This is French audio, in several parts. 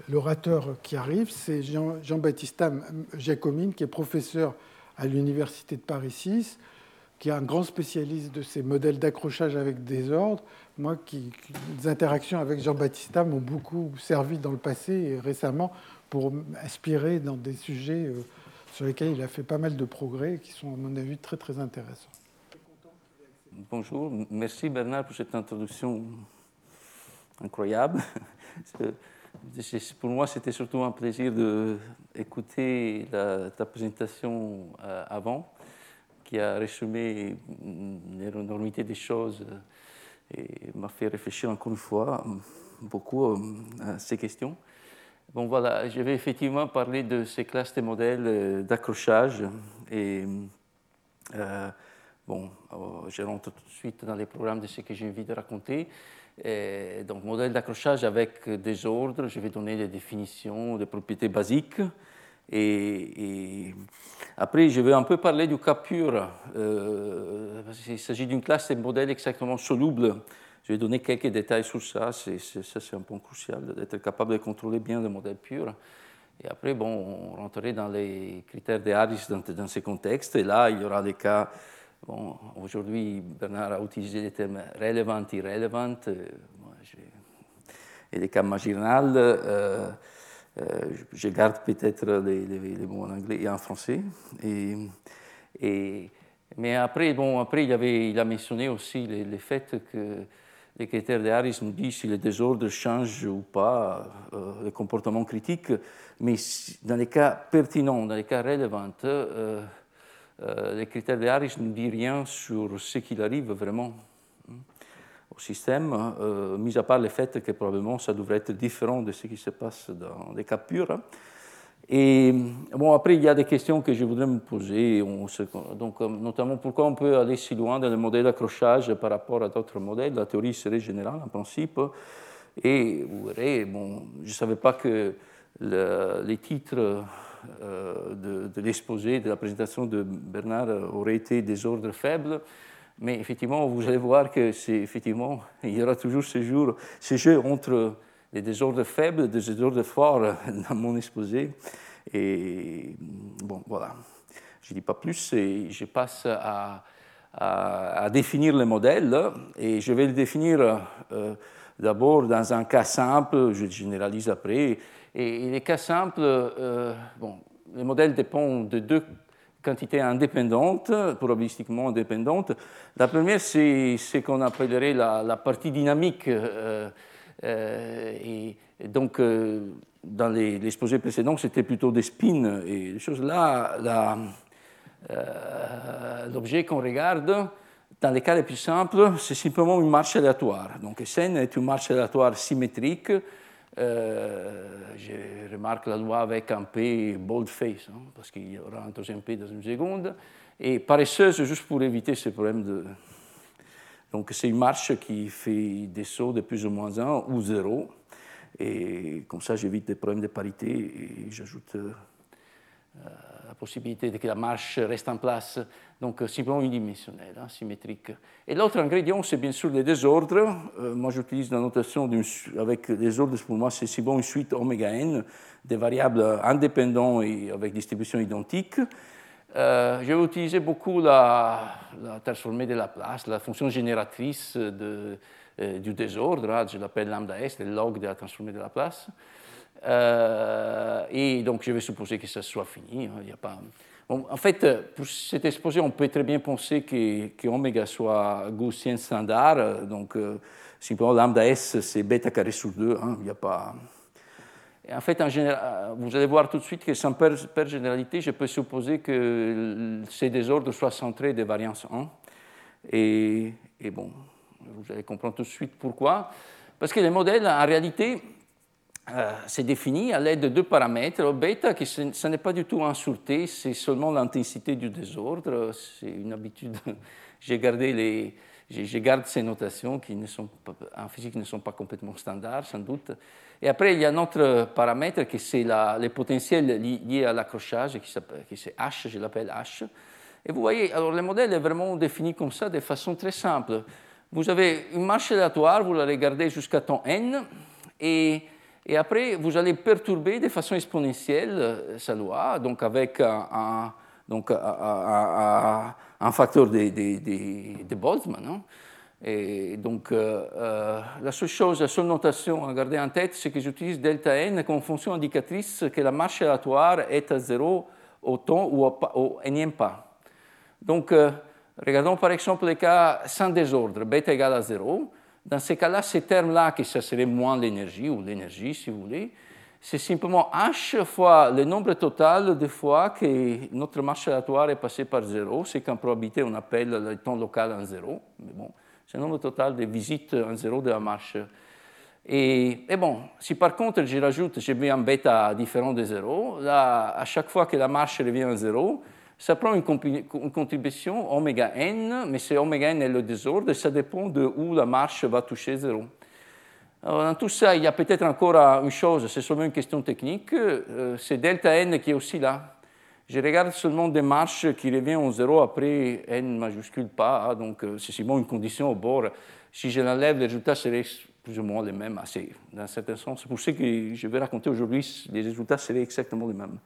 l'orateur qui arrive, c'est Jean-Baptiste Giacomine, qui est professeur à l'Université de Paris 6, qui est un grand spécialiste de ces modèles d'accrochage avec désordre. Moi, les interactions avec Jean-Baptiste m'ont beaucoup servi dans le passé et récemment pour m'inspirer dans des sujets sur lesquels il a fait pas mal de progrès et qui sont, à mon avis, très, très intéressants. Bonjour, merci Bernard pour cette introduction incroyable. Pour moi, c'était surtout un plaisir d'écouter ta présentation avant, qui a résumé l'énormité des choses et m'a fait réfléchir encore une fois beaucoup à ces questions. Bon, voilà, je vais effectivement parler de ces classes de modèles d'accrochage et bon, je rentre tout de suite dans les programmes de ce que j'ai envie de raconter. Donc, modèle d'accrochage avec des ordres, je vais donner des définitions, des propriétés basiques. Et après, je vais un peu parler du cas pur. Il s'agit d'une classe de modèles exactement soluble. Je vais donner quelques détails sur ça. C'est un point crucial d'être capable de contrôler bien le modèle pur. Et après, bon, on rentrerait dans les critères de Harris dans ces contextes. Et là, il y aura des cas. Bon, aujourd'hui, Bernard a utilisé les termes relevant, irrelevant, et les cas marginal. Je garde peut-être les mots en anglais et en français. Mais après, il a mentionné aussi le fait que les critères de Harris nous disent si le désordre change ou pas le comportement critique, mais dans les cas pertinents, dans les cas relevants, les critères de Harris ne disent rien sur ce qu'il arrive vraiment au système, mis à part le fait que probablement ça devrait être différent de ce qui se passe dans les cas purs. Et bon, après, il y a des questions que je voudrais me poser, donc, notamment pourquoi on peut aller si loin dans le modèle d'accrochage par rapport à d'autres modèles. La théorie serait générale en principe. Et vous verrez, bon, je ne savais pas que les titres de l'exposé, de la présentation de Bernard auraient été des ordres faibles. Mais effectivement, vous allez voir que il y aura toujours ce jeu entre les désordres faibles et des désordres forts dans mon exposé. Et bon, voilà. Je ne dis pas plus et je passe à définir le modèle. Et je vais le définir d'abord dans un cas simple, je le généralise après. Et les cas simples, bon, le modèle dépend de deux quantités indépendantes, probabilistiquement indépendantes. La première, c'est ce qu'on appellerait la partie dynamique. Et donc, dans l'exposé précédent, c'était plutôt des spins. Et les choses là, l'objet qu'on regarde, dans les cas les plus simples, c'est simplement une marche aléatoire. Donc, Sn est une marche aléatoire symétrique. Je remarque la loi avec un P boldface, hein, parce qu'il y aura un deuxième P dans une seconde. Et paresseuse, juste pour éviter ce problème de... Donc, c'est une marche qui fait des sauts de plus ou moins 1 ou 0. Et comme ça, j'évite des problèmes de parité et j'ajoute la possibilité que la marche reste en place. Donc, simplement unidimensionnelle, hein, symétrique. Et l'autre ingrédient, c'est bien sûr les désordres. Moi, j'utilise la notation avec les désordres, pour moi, c'est simplement une suite oméga n, des variables indépendantes et avec distribution identique. Je vais utiliser beaucoup la transformée de Laplace, la fonction génératrice du désordre, hein, je l'appelle lambda S, le log de la transformée de Laplace. Et donc, je vais supposer que ça soit fini. Hein, il y a pas... Bon, en fait, pour cet exposé, on peut très bien penser que oméga soit gaussien standard. Donc, simplement, lambda S, c'est bêta carré sur 2. Hein, il n'y a pas... Et en fait, vous allez voir tout de suite que sans per généralité, je peux supposer que ces désordres soient centrés de variance 1. Et bon, vous allez comprendre tout de suite pourquoi. Parce que le modèle, en réalité, c'est défini à l'aide de deux paramètres. Bêta, ce n'est pas du tout en sûreté, c'est seulement l'intensité du désordre. C'est une habitude. Je garde ces notations qui en physique ne sont pas complètement standards, sans doute. Et après, il y a un autre paramètre qui c'est les potentiels liés à l'accrochage, qui c'est H, je l'appelle H. Et vous voyez, alors le modèle est vraiment défini comme ça, de façon très simple. Vous avez une marche aléatoire, vous la regardez jusqu'à temps n, et Et après, vous allez perturber de façon exponentielle sa loi, donc avec un facteur de Boltzmann. Hein. Et donc, la seule notation à garder en tête, c'est que j'utilise delta n comme fonction indicatrice que la marche aléatoire est à 0 au temps ou au énième pas. Donc, regardons par exemple les cas sans désordre, bêta égale à 0. Dans ces cas-là, ces termes-là, que ça serait moins l'énergie, ou l'énergie si vous voulez, c'est simplement h fois le nombre total de fois que notre marche aléatoire est passée par 0. C'est qu'en probabilité, on appelle le temps local en 0. Mais bon, c'est le nombre total de visites en 0 de la marche. Et bon, si par contre je rajoute, j'ai mis un bêta différent de 0, là, à chaque fois que la marche revient à 0, ça prend une contribution oméga n, mais c'est oméga n et le désordre, et ça dépend de où la marche va toucher 0. Alors, dans tout ça, il y a peut-être encore une chose, c'est seulement une question technique, c'est delta n qui est aussi là. Je regarde seulement des marches qui reviennent en 0 après n majuscule pas, hein, donc c'est seulement une condition au bord. Si je l'enlève, les résultats seraient plus ou moins les mêmes, assez, dans un certain sens. C'est pour ça que je vais raconter aujourd'hui, les résultats seraient exactement les mêmes.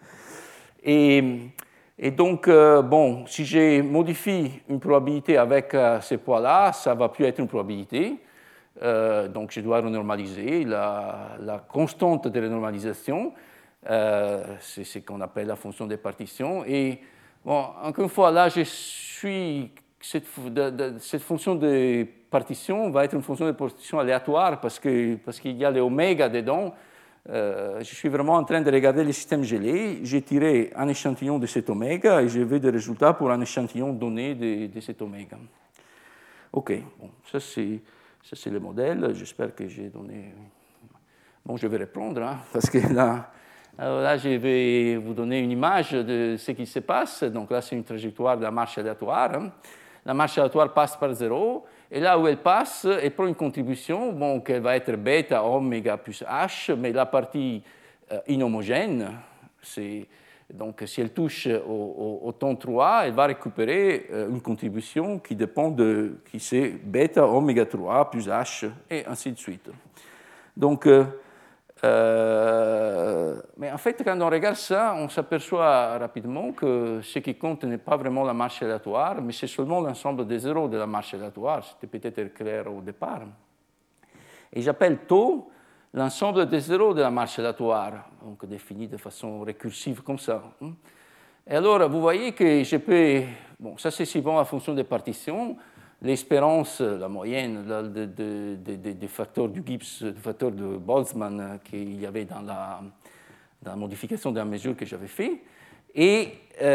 Et donc, bon, si je modifie une probabilité avec ces poids-là, ça ne va plus être une probabilité. Donc, je dois renormaliser la constante de renormalisation. C'est ce qu'on appelle la fonction des partitions. Et, bon, encore une fois, là, je suis... Cette fonction de partition va être une fonction de partition aléatoire parce qu'il y a les oméga dedans. Je suis vraiment en train de regarder le système gelé. J'ai tiré un échantillon de cet oméga et je veux des résultats pour un échantillon donné de cet oméga. OK, bon, ça c'est le modèle. J'espère que j'ai donné... Bon, je vais reprendre, hein, parce que là... Alors là, je vais vous donner une image de ce qui se passe. Donc là, c'est une trajectoire de la marche aléatoire. Hein. La marche aléatoire passe par 0, et là où elle passe, elle prend une contribution, bon, qui va être bêta, oméga plus h, mais la partie inhomogène, donc si elle touche au temps 3, elle va récupérer une contribution qui dépend qui c'est bêta, oméga 3 plus h, et ainsi de suite. Donc, mais en fait, quand on regarde ça, on s'aperçoit rapidement que ce qui compte n'est pas vraiment la marche aléatoire, mais c'est seulement l'ensemble des zéros de la marche aléatoire. C'était peut-être clair au départ. Et j'appelle tau l'ensemble des zéros de la marche aléatoire, donc défini de façon récursive comme ça. Et alors, vous voyez que je peux... Bon, ça c'est souvent la fonction des partitions. L'espérance, la moyenne des facteurs du Gibbs, des facteurs de Boltzmann qu'il y avait dans la modification de la mesure que j'avais faite. Et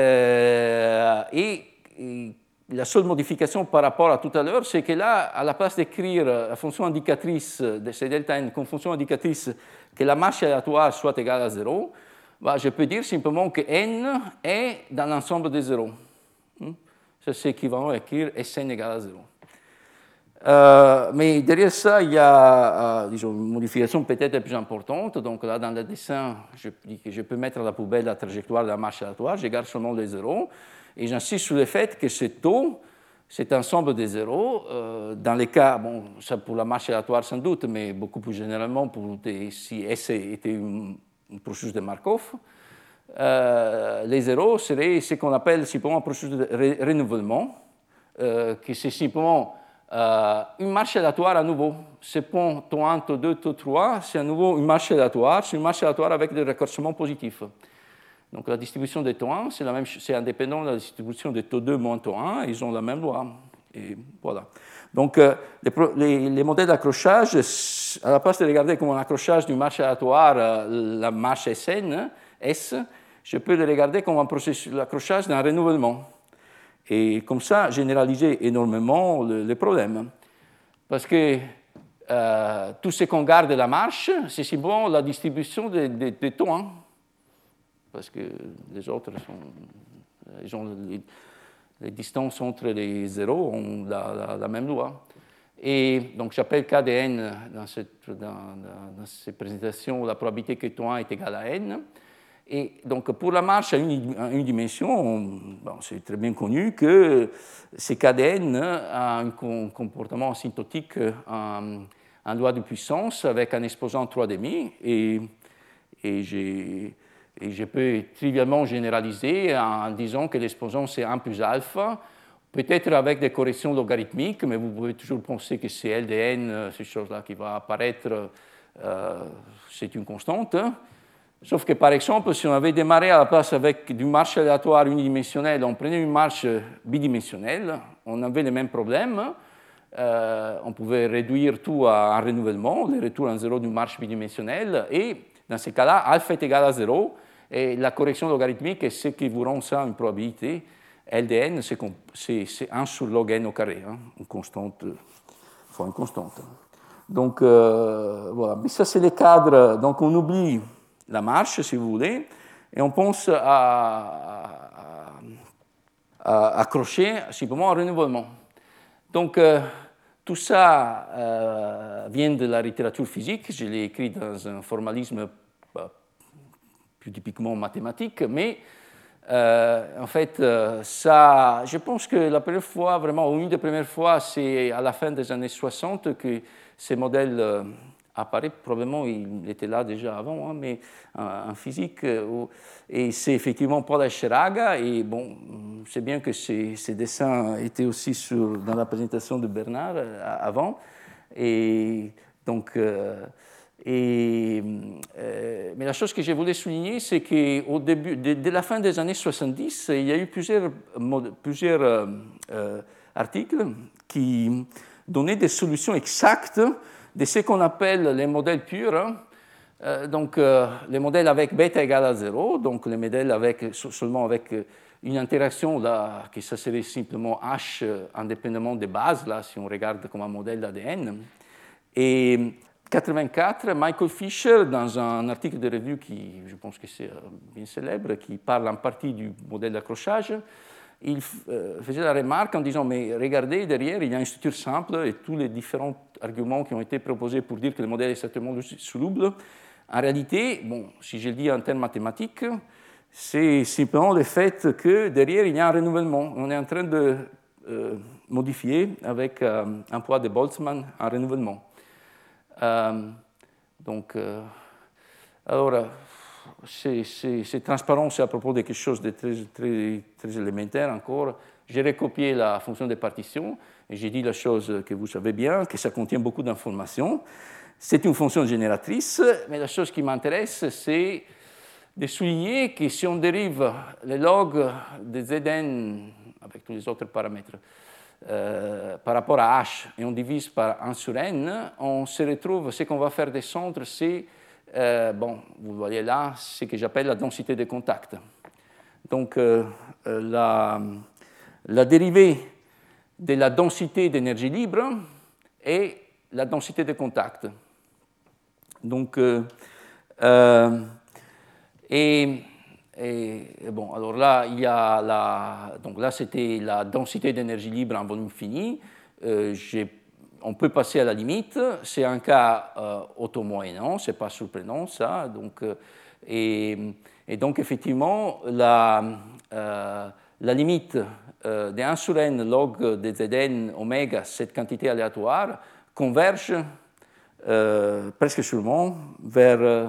la seule modification par rapport à tout à l'heure, c'est que là, à la place d'écrire la fonction indicatrice de ces delta n comme fonction indicatrice que la marche aléatoire soit égale à 0, bah, je peux dire simplement que n est dans l'ensemble des zéros. C'est équivalent à écrire Sn égale à 0. Mais derrière ça, il y a disons, une modification peut-être plus importante. Donc là, dans le dessin, je dis que je peux mettre à la poubelle la trajectoire de la marche aléatoire, je garde seulement les zéros, et j'insiste sur le fait que ce taux, cet ensemble des zéros, dans les cas, bon, ça pour la marche aléatoire sans doute, mais beaucoup plus généralement, si S était une processus de Markov, les zéros seraient ce qu'on appelle simplement un processus de renouvellement, qui c'est simplement une marche aléatoire à nouveau. Ce pont taux 1, taux 2, taux 3, c'est à nouveau une marche aléatoire, c'est une marche aléatoire avec des raccourcissements positifs. Donc la distribution des taux 1, c'est indépendant de la distribution des taux 2 moins taux 1, ils ont la même loi. Et voilà. Donc les modèles d'accrochage, à la place de regarder comme un accrochage d'une marche aléatoire, la marche Sn, S, je peux le regarder comme un processus d'accrochage d'un renouvellement. Et comme ça, généraliser énormément le problème. Parce que tout ce qu'on garde de la marche, c'est simplement la distribution des taux 1. Parce que les autres les distances entre les zéros ont la même loi. Et donc j'appelle K de n dans cette présentation la probabilité que taux 1 est égal à n. Et donc, pour la marche à une dimension, bon, c'est très bien connu que ces KdN a un comportement asymptotique un loi de puissance avec un exposant 3,5 et je peux trivialement généraliser en disant que l'exposant c'est 1 plus alpha, peut-être avec des corrections logarithmiques, mais vous pouvez toujours penser que c'est LDN, ces choses-là qui va apparaître, c'est une constante. Sauf que, par exemple, si on avait démarré à la place avec une marche aléatoire unidimensionnelle, on prenait une marche bidimensionnelle, on avait les mêmes problèmes. On pouvait réduire tout à un renouvellement, le retour en zéro d'une marche bidimensionnelle, et dans ces cas-là, alpha est égal à 0, et la correction logarithmique est ce qui vous rend ça une probabilité. LDN, c'est 1 sur log n au carré, hein, une constante fois une constante. Donc, voilà. Mais ça, c'est les cadres. Donc, on oublie la marche, si vous voulez, et on pense à accrocher simplement un renouvellement. Donc, tout ça vient de la littérature physique. Je l'ai écrit dans un formalisme plus typiquement mathématique, mais en fait, ça, je pense que la première fois, vraiment, ou une des premières fois, c'est à la fin des années 60 que ces modèles apparaissent. Probablement, il était là déjà avant, hein, mais en physique. Et c'est effectivement Paul Escheraga. Et bon, c'est bien que ces dessins étaient aussi dans la présentation de Bernard avant. Et donc. Mais la chose que je voulais souligner, c'est qu'au début, dès la fin des années 70, il y a eu plusieurs articles qui donnaient des solutions exactes de ce qu'on appelle les modèles purs. Donc, les modèles avec bêta égale à 0, donc les modèles seulement avec une interaction, là, que ça serait simplement H indépendamment des bases, là, si on regarde comme un modèle d'ADN. Et 1984, Michael Fisher, dans un article de revue qui, je pense que c'est bien célèbre, qui parle en partie du modèle d'accrochage, il faisait la remarque en disant, mais regardez, derrière, il y a une structure simple et tous les différents arguments qui ont été proposés pour dire que le modèle est certainement soluble. En réalité, bon, si je le dis en termes mathématiques, c'est simplement le fait que derrière, il y a un renouvellement. On est en train de modifier avec un poids de Boltzmann un renouvellement. Donc, alors, c'est transparent, c'est à propos de quelque chose de très élémentaire encore. J'ai recopié la fonction de partition et j'ai dit la chose que vous savez bien, que ça contient beaucoup d'informations. C'est une fonction génératrice, mais la chose qui m'intéresse, c'est de souligner que si on dérive le log de Zn avec tous les autres paramètres, par rapport à H et on divise par 1 sur N, on se retrouve, ce qu'on va faire descendre, c'est, bon, vous voyez là, ce que j'appelle la densité de contact. Donc, la dérivée de la densité d'énergie libre est la densité de contact. Donc, et bon, alors là, il y a donc là, c'était la densité d'énergie libre en volume fini. On peut passer à la limite. C'est un cas automoyennant, c'est pas surprenant ça. Donc, et donc effectivement, la limite de 1 sur n log de Zn oméga, cette quantité aléatoire, converge presque sûrement vers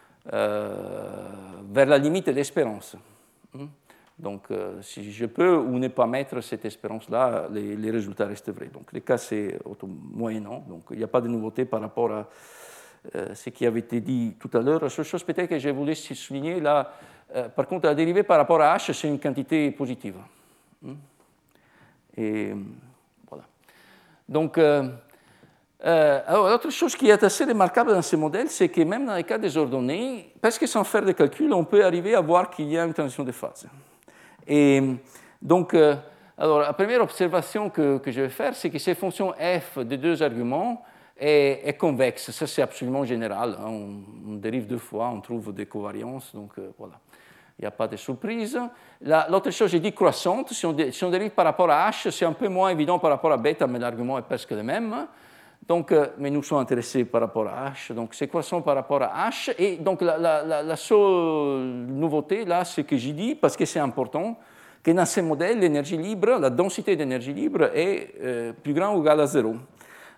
la limite de l'espérance. Donc, si je peux ou ne pas mettre cette espérance-là, les résultats restent vrais. Donc, le cas, c'est moyennant. Donc, il n'y a pas de nouveauté par rapport à ce qui avait été dit tout à l'heure. La seule chose peut-être que je voulais souligner, là, par contre, la dérivée par rapport à H, c'est une quantité positive. Et voilà. Donc, alors, l'autre chose qui est assez remarquable dans ces modèles, c'est que même dans les cas désordonnés, presque sans faire de calcul, on peut arriver à voir qu'il y a une transition de phase. Et donc, alors, la première observation que je vais faire, c'est que ces fonctions f de deux arguments est convexe. Ça, c'est absolument général. Hein. On dérive deux fois, on trouve des covariances, donc voilà. Il n'y a pas de surprise. L'autre chose, j'ai dit croissante. Si on dérive par rapport à h, c'est un peu moins évident par rapport à bêta, mais l'argument est presque le même. Donc, mais nous sommes intéressés par rapport à H, donc c'est croissant par rapport à H. Et donc, la seule nouveauté, là, c'est que j'ai dit, parce que c'est important, que dans ces modèles, l'énergie libre, la densité d'énergie libre est plus grande ou égale à 0.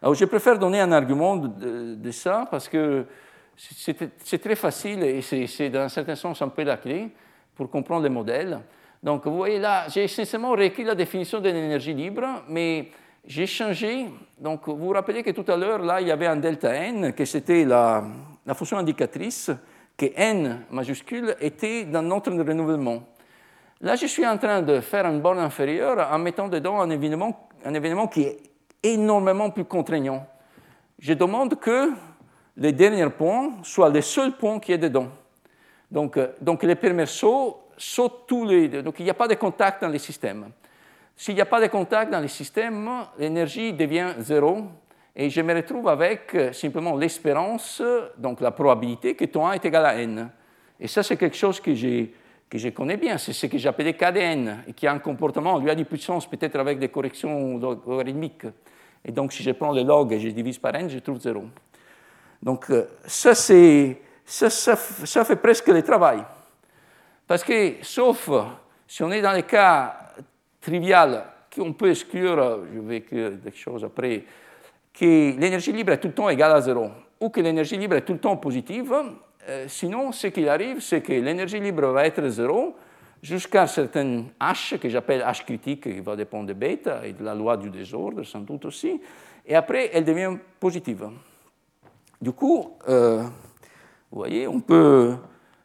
Alors, je préfère donner un argument de ça parce que c'est très facile et c'est dans un certain sens un peu la clé pour comprendre les modèles. Donc, vous voyez là, j'ai essentiellement réécrit la définition de l'énergie libre, mais j'ai changé. Donc, vous vous rappelez que tout à l'heure, là, il y avait un delta n, que c'était la fonction indicatrice, que n majuscule était dans notre renouvellement. Là, je suis en train de faire une borne inférieure en mettant dedans un événement qui est énormément plus contraignant. Je demande que les derniers points soient les seuls points qui est dedans. Donc les premiers sautent tous les deux. Donc, il n'y a pas de contact dans les systèmes. S'il n'y a pas de contact dans les systèmes, l'énergie devient zéro et je me retrouve avec simplement l'espérance, donc la probabilité que ton A est égal à n. Et ça, c'est quelque chose que je connais bien, c'est ce que j'appelais KdN, et qui a un comportement, lui a des puissances peut-être avec des corrections logarithmiques. Et donc, si je prends le log et je divise par n, je trouve 0. Donc, ça fait presque le travail. Parce que, sauf si on est dans le cas trivial, qu'on peut exclure, je vais écrire des choses après, que l'énergie libre est tout le temps égale à 0, ou que l'énergie libre est tout le temps positive, sinon, ce qui arrive, c'est que l'énergie libre va être 0 jusqu'à un certain H, que j'appelle H critique, qui va dépendre de bêta et de la loi du désordre, sans doute aussi, et après, elle devient positive. Du coup, vous voyez, on peut...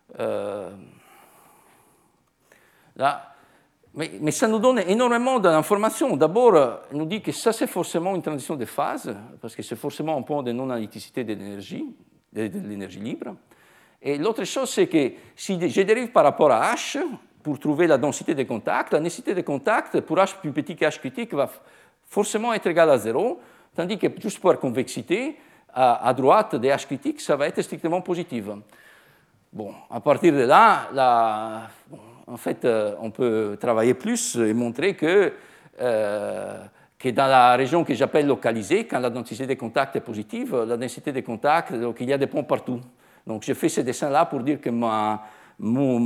là, mais ça nous donne énormément d'informations. D'abord, on nous dit que ça, c'est forcément une transition de phase, parce que c'est forcément un point de non-analyticité de l'énergie libre. Et l'autre chose, c'est que si je dérive par rapport à H, pour trouver la densité des contacts, la densité des contacts pour H plus petit que H critique va forcément être égale à 0, tandis que juste pour la convexité, à droite des H critiques, ça va être strictement positif. Bon, à partir de là, en fait, on peut travailler plus et montrer que dans la région que j'appelle localisée, quand la densité des contacts est positive, la densité des contacts, donc il y a des points partout. Donc, je fais ce dessin-là pour dire que mon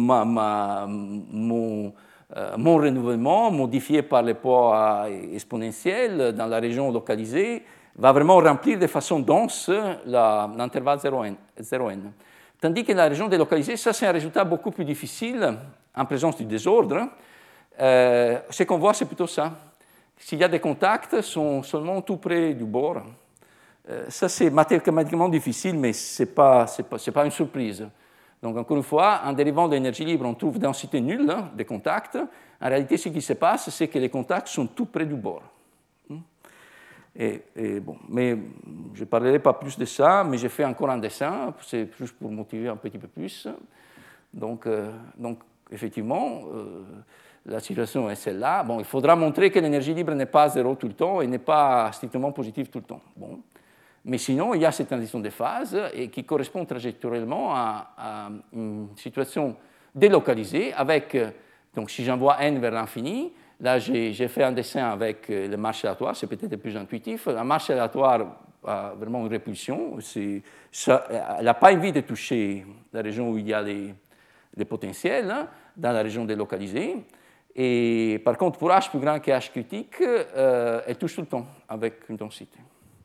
renouvellement, modifié par les poids exponentiels dans la région localisée, va vraiment remplir de façon dense l'intervalle 0n. Tandis que la région délocalisée, ça c'est un résultat beaucoup plus difficile en présence du désordre. Ce qu'on voit, c'est plutôt ça. S'il y a des contacts, sont seulement tout près du bord. Ça, c'est mathématiquement difficile, mais ce n'est pas une surprise. Donc, encore une fois, en dérivant de l'énergie libre, on trouve densité nulle des contacts. En réalité, ce qui se passe, c'est que les contacts sont tout près du bord. Et bon, mais je ne parlerai pas plus de ça, mais j'ai fait encore un dessin, c'est juste pour motiver un petit peu plus. Donc effectivement, la situation est celle-là. Bon, il faudra montrer que l'énergie libre n'est pas zéro tout le temps et n'est pas strictement positive tout le temps. Bon. Mais sinon, il y a cette transition de phase et qui correspond trajectoriellement à une situation délocalisée avec, donc si j'envoie n vers l'infini, là j'ai fait un dessin avec les marches aléatoires, c'est peut-être plus intuitif. La marche aléatoire a vraiment une répulsion, elle n'a pas envie de toucher la région où il y a les potentiels, dans la région délocalisée. Et par contre, pour H plus grand que H critique, elle touche tout le temps avec une densité.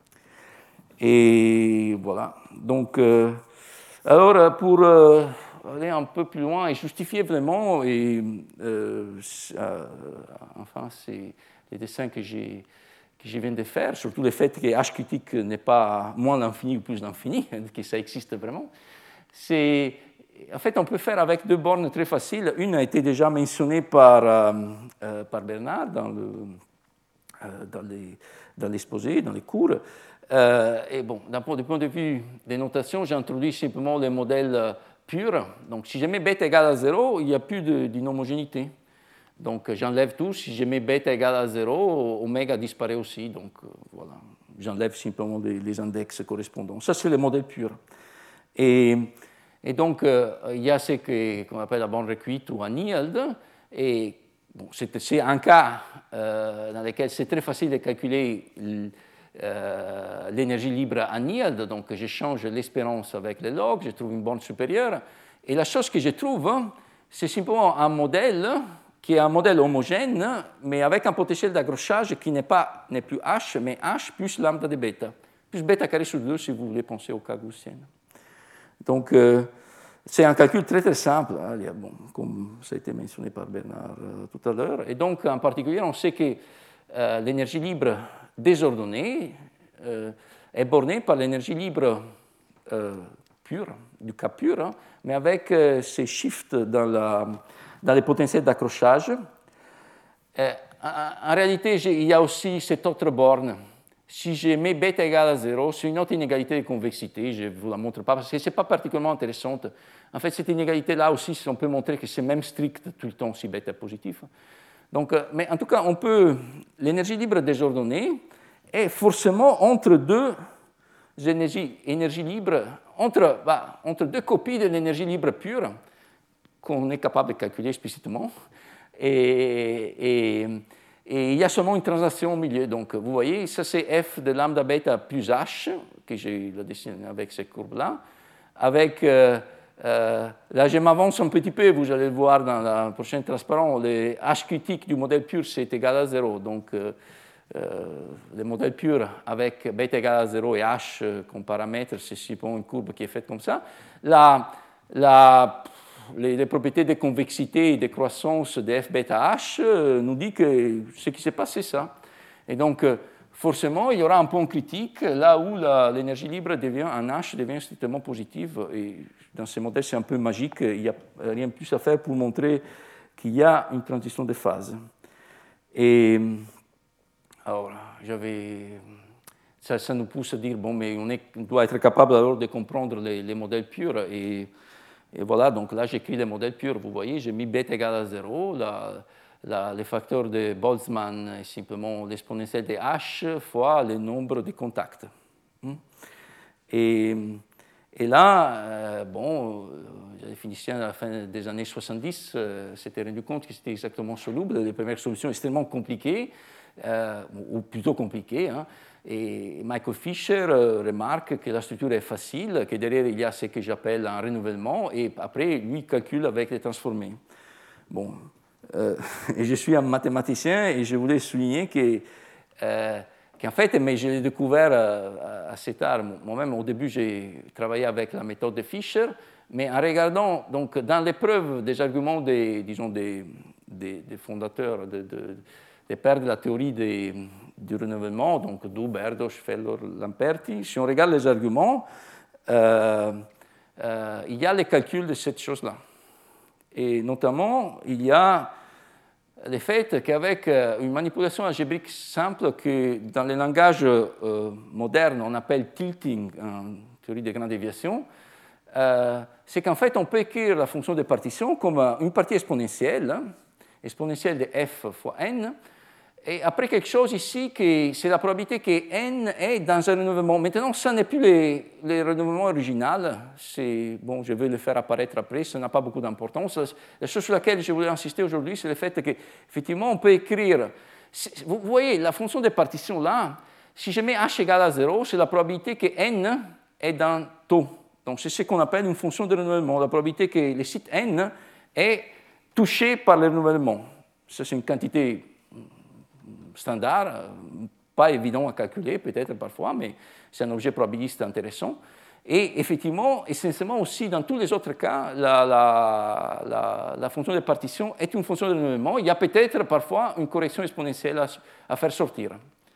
Et voilà. Donc, alors, pour aller un peu plus loin et justifier vraiment, enfin, c'est les dessins que je viens de faire, surtout le fait que H critique n'est pas moins l'infini ou plus l'infini, que ça existe vraiment. En fait, on peut faire avec deux bornes très faciles. Une a été déjà mentionnée par Bernard dans l'exposé, dans les cours. Et bon, d'un point de vue des notations, j'ai introduit simplement les modèles purs. Donc, si je mets bêta égale à 0, il n'y a plus d'inhomogénéité. Donc, j'enlève tout. Si je mets bêta égale à 0, oméga disparaît aussi. Donc, voilà, j'enlève simplement les index correspondants. Ça, c'est le modèle pur. Et donc, il y a ce qu'on appelle la borne recuite ou annealed. Et bon, c'est un cas dans lequel c'est très facile de calculer l'énergie libre annealed. Donc, je change l'espérance avec le log, je trouve une borne supérieure. Et la chose que je trouve, c'est simplement un modèle qui est un modèle homogène, mais avec un potentiel d'accrochage qui n'est plus H, mais H plus lambda de bêta. plus bêta carré sur 2 si vous voulez penser au cas gaussien. Donc, c'est un calcul très très simple, hein, bon, comme ça a été mentionné par Bernard tout à l'heure. Et donc, en particulier, on sait que l'énergie libre désordonnée est bornée par l'énergie libre pure, du cas pur, hein, mais avec ces shifts dans les potentiels d'accrochage. En réalité, il y a aussi cette autre borne. Si je mets bêta égale à 0, c'est une autre inégalité de convexité, je ne vous la montre pas parce que ce n'est pas particulièrement intéressante. En fait, cette inégalité-là aussi, on peut montrer que c'est même strict tout le temps si bêta est positif. Donc, mais en tout cas, l'énergie libre désordonnée est forcément entre deux énergies libres, entre deux copies de l'énergie libre pure qu'on est capable de calculer explicitement. Et il y a seulement une transaction au milieu. Donc, vous voyez, ça c'est f de lambda bêta plus h, que j'ai dessiné avec cette courbe-là. Avec, là, je m'avance un petit peu, vous allez le voir dans la prochaine transparence, le h critique du modèle pur, c'est égal à 0. Donc, le modèle pur avec bêta égal à 0 et h comme paramètre, c'est simplement une courbe qui est faite comme ça. Les propriétés de convexité et de croissance de f bêta h nous disent que ce qui s'est passé, c'est ça. Et donc, forcément, il y aura un point critique là où l'énergie libre en h devient strictement positive. Et dans ces modèles, c'est un peu magique. Il n'y a rien de plus à faire pour montrer qu'il y a une transition de phase. Et alors, ça nous pousse à dire, bon, mais on doit être capable alors de comprendre les modèles purs. Et voilà, donc là, j'écris les modèles purs. Vous voyez, j'ai mis bêta égale à 0. Le facteur de Boltzmann est simplement l'exponentielle de h fois le nombre de contacts. Et là, les physiciens à la fin des années 70 s'étaient rendu compte que c'était exactement soluble. Les premières solutions extrêmement compliquées, ou plutôt compliquées, hein. Et Michael Fisher remarque que la structure est facile, que derrière il y a ce que j'appelle un renouvellement, et après lui calcule avec les transformés. Bon, et je suis un mathématicien et je voulais souligner qu'en fait, mais je l'ai découvert assez tard. Moi-même, au début, j'ai travaillé avec la méthode de Fisher, mais en regardant donc dans l'épreuve des arguments des fondateurs, des pères de la théorie du renouvellement, donc Doob, Erdős, Feller, Lamperti, si on regarde les arguments, il y a les calculs de cette chose-là. Et notamment, il y a le fait qu'avec une manipulation algébrique simple que dans les langages modernes on appelle tilting, en théorie des grandes déviations, c'est qu'en fait on peut écrire la fonction de partition comme une partie exponentielle, exponentielle de f fois n, et après quelque chose ici, c'est la probabilité que n est dans un renouvellement. Maintenant, ça n'est plus le renouvellement original. Bon, je vais le faire apparaître après, ça n'a pas beaucoup d'importance. La chose sur laquelle je voulais insister aujourd'hui, c'est le fait qu'effectivement, on peut écrire... Vous voyez, la fonction de partition là, si je mets h égale à 0, c'est la probabilité que n est dans taux. Donc, c'est ce qu'on appelle une fonction de renouvellement. La probabilité que le site n est touché par le renouvellement. Ça, c'est une quantité standard, pas évident à calculer peut-être parfois, mais c'est un objet probabiliste intéressant. Et effectivement, essentiellement aussi, dans tous les autres cas, la fonction de partition est une fonction de renouvellement. Il y a peut-être parfois une correction exponentielle à faire sortir.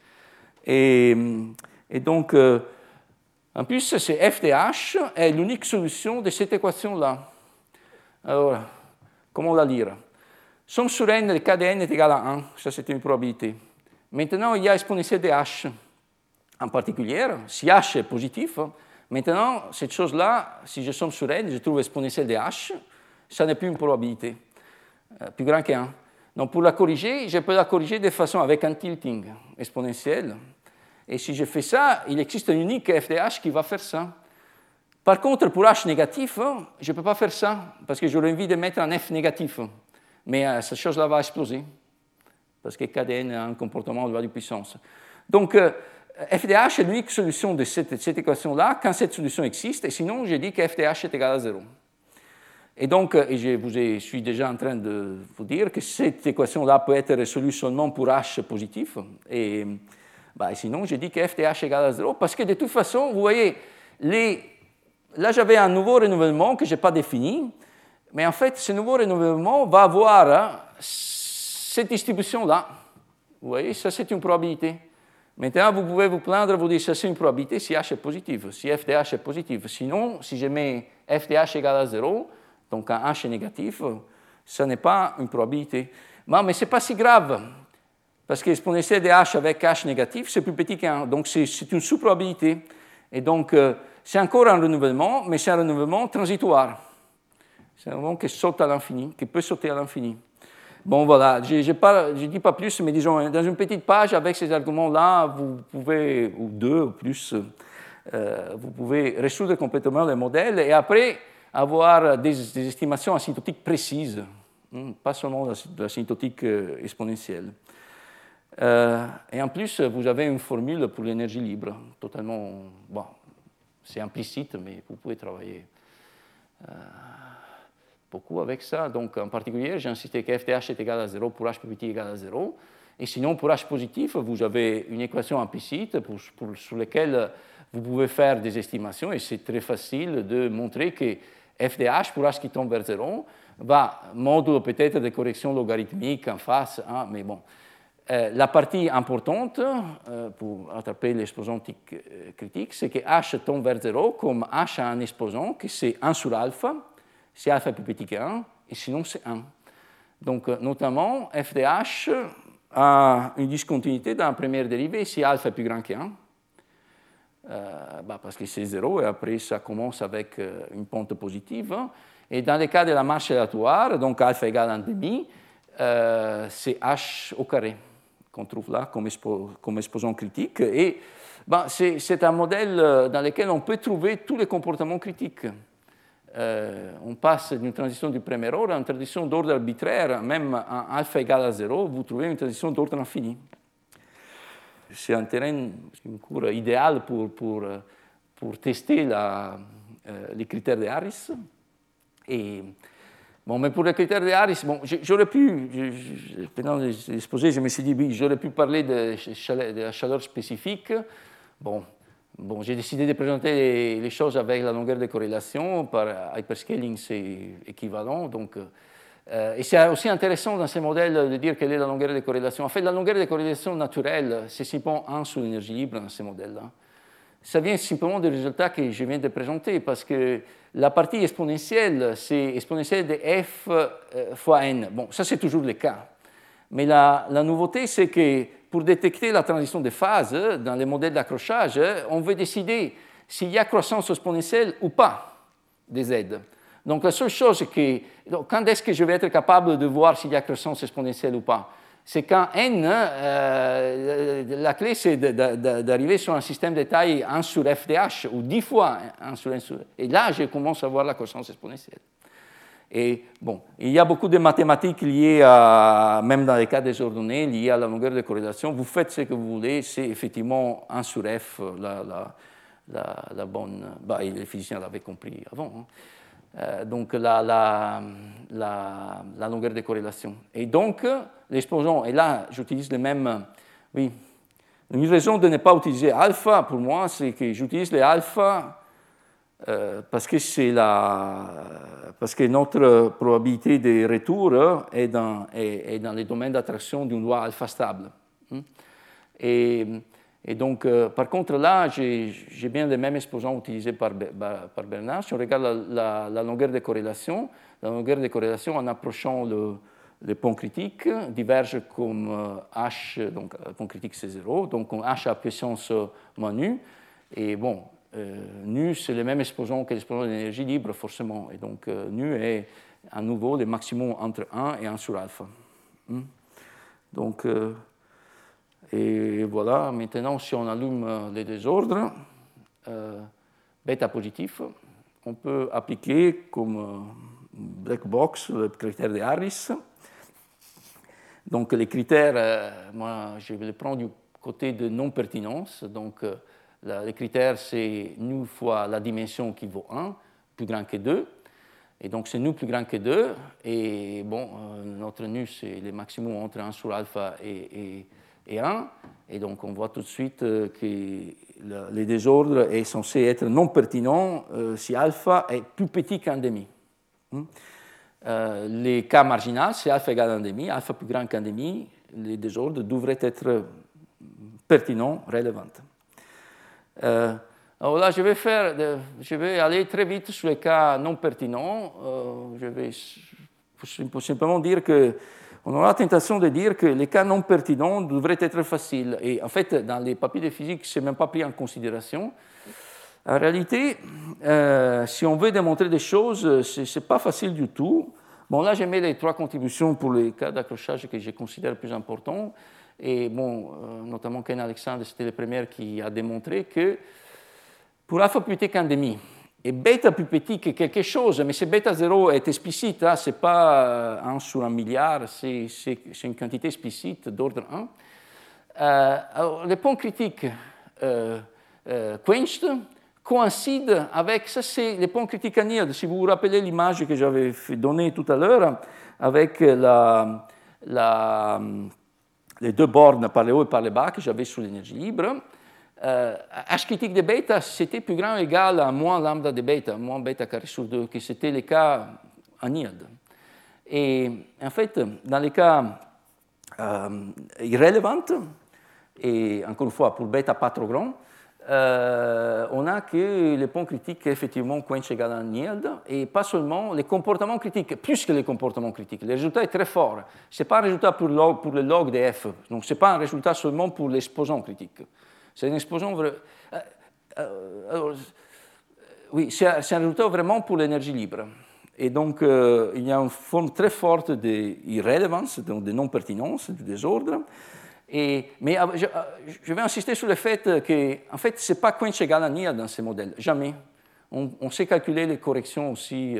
Et donc, en plus, c'est f de h est l'unique solution de cette équation-là. Alors, comment la lire? Somme sur n, le k de n est égal à 1, ça c'est une probabilité. Maintenant, il y a exponentielle de h. En particulier, si h est positif, maintenant, cette chose-là, si je somme sur n, je trouve exponentielle de h, ça n'est plus une probabilité, plus grand que 1. Donc, pour la corriger, je peux la corriger de façon avec un tilting exponentiel. Et si je fais ça, il existe un unique f de h qui va faire ça. Par contre, pour h négatif, je ne peux pas faire ça, parce que j'aurais envie de mettre un f négatif. Mais cette chose-là va exploser, parce que KDN a un comportement de loi de puissance. Donc, f de h est l'unique solution de cette équation-là, quand cette solution existe, et sinon, je dis que f de h est égal à 0. Et donc, je suis déjà en train de vous dire que cette équation-là peut être résolue seulement pour h positif, et Sinon, je dis que FTH égale à 0, parce que de toute façon, vous voyez, là j'avais un nouveau renouvellement que je n'ai pas défini, mais en fait, ce nouveau renouvellement va avoir cette distribution-là. Vous voyez, ça c'est une probabilité. Maintenant, vous pouvez vous plaindre, vous dire ça c'est une probabilité si H est positif, si FTH est positif. Sinon, si je mets FTH égale à 0, donc un H est négatif, ça n'est pas une probabilité. Mais ce n'est pas si grave, parce que l'exponentielle de H avec H négatif, c'est plus petit qu'un. Donc c'est une sous-probabilité. Et donc c'est encore un renouvellement, mais c'est un renouvellement transitoire. C'est un renouvellement qui saute à l'infini, qui peut sauter à l'infini. Bon, voilà, je ne dis pas plus, mais disons, dans une petite page, avec ces arguments-là, vous pouvez, ou deux ou plus, vous pouvez résoudre complètement le modèle et après avoir des estimations asymptotiques précises, pas seulement l'asymptotique exponentielle. Et en plus, vous avez une formule pour l'énergie libre, totalement, bon, c'est implicite, mais vous pouvez travailler beaucoup avec ça. Donc, en particulier, j'ai insisté que FTH est égal à 0 pour H plus petit égal à 0. Et sinon, pour H positif, vous avez une équation implicite sur laquelle vous pouvez faire des estimations. Et c'est très facile de montrer que FDH, pour H qui tombe vers 0, va, modulo peut-être des corrections logarithmiques en face, hein, mais bon. La partie importante, pour attraper l'exposant critique, c'est que H tombe vers 0 comme H a un exposant qui c'est 1 sur alpha, si alpha est plus petit que 1, et sinon c'est 1. Donc, notamment, FDH a une discontinuité dans la première dérivée si alpha est plus grand que 1, parce que c'est 0, et après ça commence avec une pente positive. Et dans le cas de la marche aléatoire, donc alpha égale 1,5, c'est H au carré qu'on trouve là comme exposant critique. Et c'est un modèle dans lequel on peut trouver tous les comportements critiques. On passe d'une transition du premier ordre à une transition d'ordre arbitraire, même en alpha égale à 0, vous trouvez une transition d'ordre infini. C'est un terrain, une cour idéale pour tester les critères de Harris. Et, bon, mais pour les critères de Harris, bon, j'aurais pu, pendant l'exposé, je me suis dit, oui, j'aurais pu parler de la chaleur spécifique. Bon, j'ai décidé de présenter les choses avec la longueur de corrélation. Par hyperscaling, c'est équivalent. Donc, et c'est aussi intéressant dans ces modèles de dire quelle est la longueur de corrélation. En fait, la longueur de corrélation naturelle, c'est simplement 1 sur l'énergie libre dans ces modèles-là. Ça vient simplement des résultats que je viens de présenter, parce que la partie exponentielle, c'est exponentielle de f fois n. Bon, ça c'est toujours le cas. Mais la nouveauté, c'est que pour détecter la transition de phase dans les modèles d'accrochage, on veut décider s'il y a croissance exponentielle ou pas des z. Donc la seule chose, c'est que quand est-ce que je vais être capable de voir s'il y a croissance exponentielle ou pas? C'est quand n, la clé c'est d'arriver sur un système de taille 1 sur FDH, ou 10 fois 1 sur n sur... Et là, je commence à voir la croissance exponentielle. Et bon, il y a beaucoup de mathématiques liées à, même dans les cas désordonnés, liées à la longueur de corrélation. Vous faites ce que vous voulez, c'est effectivement 1 sur F, la bonne... les physiciens l'avaient compris avant. Hein. Donc la longueur de corrélation. Et donc, l'exposant, et là, j'utilise le même... Oui, une raison de ne pas utiliser alpha, pour moi, c'est que j'utilise les alpha... parce que notre probabilité de retour est dans les domaines d'attraction d'une loi alpha stable. Et donc, par contre, là, j'ai bien les mêmes exposants utilisés par Bernard. Si on regarde la longueur de corrélation, en approchant le pont critique diverge comme H, donc le pont critique c'est 0, donc H à puissance moins nu. Et bon, nu, c'est le même exposant que l'exposant de l'énergie libre, forcément. Et donc, nu est à nouveau le maximum entre 1 et 1 sur alpha. Donc, et voilà, maintenant, si on allume les désordres, bêta positif, on peut appliquer comme black box le critère de Harris. Donc, les critères, moi, je vais les prendre du côté de non-pertinence. Donc, le critère, c'est nu fois la dimension qui vaut 1, plus grand que 2. Et donc, c'est nu plus grand que 2. Et bon, notre nu, c'est le maximum entre 1 sur alpha et et 1. Et donc, on voit tout de suite que le désordre est censé être non pertinent si alpha est plus petit qu'un demi. Les cas marginaux, si alpha égale 1,5, alpha plus grand qu'un demi, les désordres devraient être pertinents, relevants. Alors là, je vais aller très vite sur les cas non pertinents. Je vais simplement dire qu'on aura la tentation de dire que les cas non pertinents devraient être faciles. Et en fait, dans les papiers de physique, ce n'est même pas pris en considération. En réalité, si on veut démontrer des choses, ce n'est pas facile du tout. Bon, là, j'ai mis les 3 contributions pour les cas d'accrochage que je considère les plus importants. Et bon, notamment Ken Alexander, c'était le premier qui a démontré que pour alpha plus petit qu'un demi, et bêta plus petit que quelque chose, mais ce bêta 0 est explicite, hein, ce n'est pas 1 sur 1 milliard, c'est une quantité explicite d'ordre 1. Alors, les points critiques quenched coïncident avec, ça c'est les points critiques annealed. Si vous vous rappelez l'image que j'avais donnée tout à l'heure, avec les 2 bornes par le haut et par le bas que j'avais sur l'énergie libre, H critique de bêta, c'était plus grand ou égal à moins lambda de bêta, moins bêta carré sur 2, que c'était les cas annealed. Et en fait, dans les cas irrélevants, et encore une fois, pour bêta pas trop grand, on a que les points critiques effectivement quench égale à annealed, et pas seulement les comportements critiques, plus que les comportements critiques. Le résultat est très fort. Ce n'est pas un résultat pour le log de f, donc ce n'est pas un résultat seulement pour l'exposant critique. C'est un exposant oui, c'est un résultat vraiment pour l'énergie libre. Et donc, il y a une forme très forte d'irrélevance, donc de non-pertinence, de désordre. Mais je vais insister sur le fait que, en fait, ce n'est pas quench égale à annealed dans ces modèles, jamais. On sait calculer les corrections aussi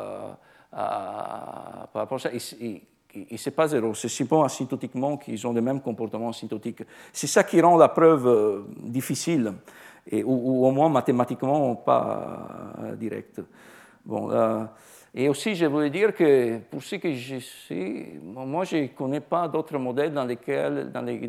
par rapport à ça. Et ce n'est pas 0, c'est simplement asymptotiquement qu'ils ont le même comportement asymptotique. C'est ça qui rend la preuve difficile, ou au moins mathématiquement pas directe. Bon, et aussi, je voulais dire que pour ce que je sais, moi, je ne connais pas d'autres modèles dans lesquels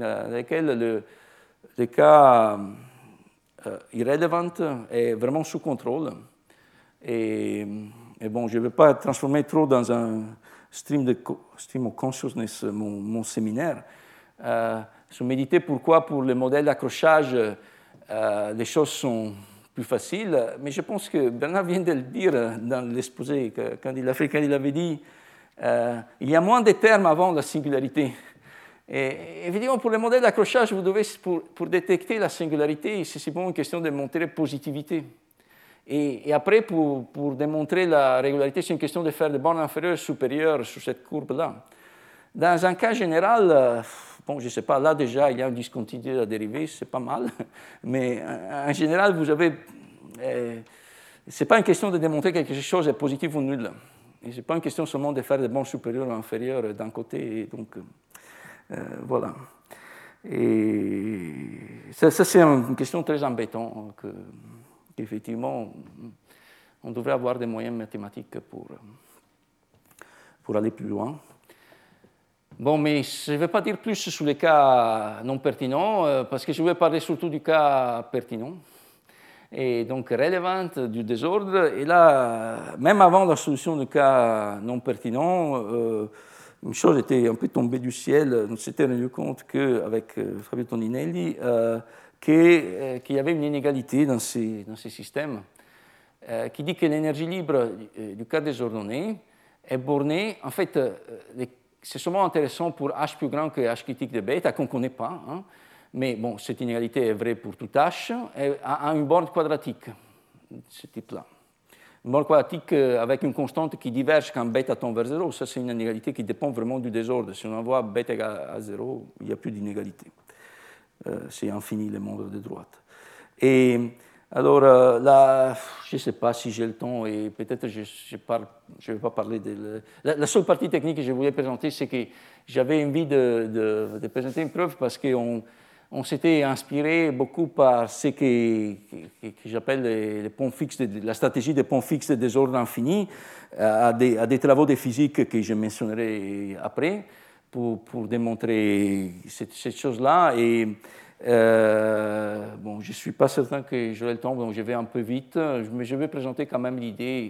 le cas irrélevant est vraiment sous contrôle. Et bon, je ne vais pas transformer trop dans un stream of consciousness, mon séminaire, se méditer pourquoi pour le modèle d'accrochage, les choses sont plus faciles. Mais je pense que Bernard vient de le dire dans l'exposé, quand il avait dit il y a moins de termes avant la singularité. Et évidemment, pour le modèle d'accrochage, vous devez, pour détecter la singularité, c'est simplement une question de montrer positivité. Et après, pour démontrer la régularité, c'est une question de faire des bornes inférieures et supérieures sur cette courbe-là. Dans un cas général, bon, je ne sais pas, là déjà, il y a une discontinuité de la dérivée, c'est pas mal, mais en général, vous avez... ce n'est pas une question de démontrer que quelque chose est positif ou nul. Et ce n'est pas une question seulement de faire des bornes supérieures ou inférieures d'un côté. Et donc, voilà. Et ça c'est une question très embêtante qu'effectivement, on devrait avoir des moyens mathématiques pour aller plus loin. Bon, mais je ne vais pas dire plus sur les cas non pertinents, parce que je vais parler surtout du cas pertinent, et donc relevant, du désordre. Et là, même avant la solution du cas non pertinent, une chose était un peu tombée du ciel. On s'était rendu compte qu'avec Fabio Toninelli, qu'il y avait une inégalité dans ces systèmes, qui dit que l'énergie libre du cas désordonné est bornée. En fait, c'est seulement intéressant pour H plus grand que H critique de bêta, qu'on ne connaît pas, hein, mais bon, cette inégalité est vraie pour tout H, à une borne quadratique de ce type-là. Une borne quadratique avec une constante qui diverge quand bêta tend vers 0, ça c'est une inégalité qui dépend vraiment du désordre. Si on envoie bêta égale à 0, il n'y a plus d'inégalité. C'est infini le monde de droite. Et alors là, je ne sais pas si j'ai le temps, et peut-être je ne vais pas parler de... La seule partie technique que je voulais présenter, c'est que j'avais envie de présenter une preuve parce qu'on s'était inspiré beaucoup par ce que j'appelle les ponts fixes, la stratégie des ponts fixes de désordre infini, à des travaux de physique que je mentionnerai après, pour démontrer cette chose-là. Et bon, je ne suis pas certain que j'aurai le temps, donc je vais un peu vite, mais je vais présenter quand même l'idée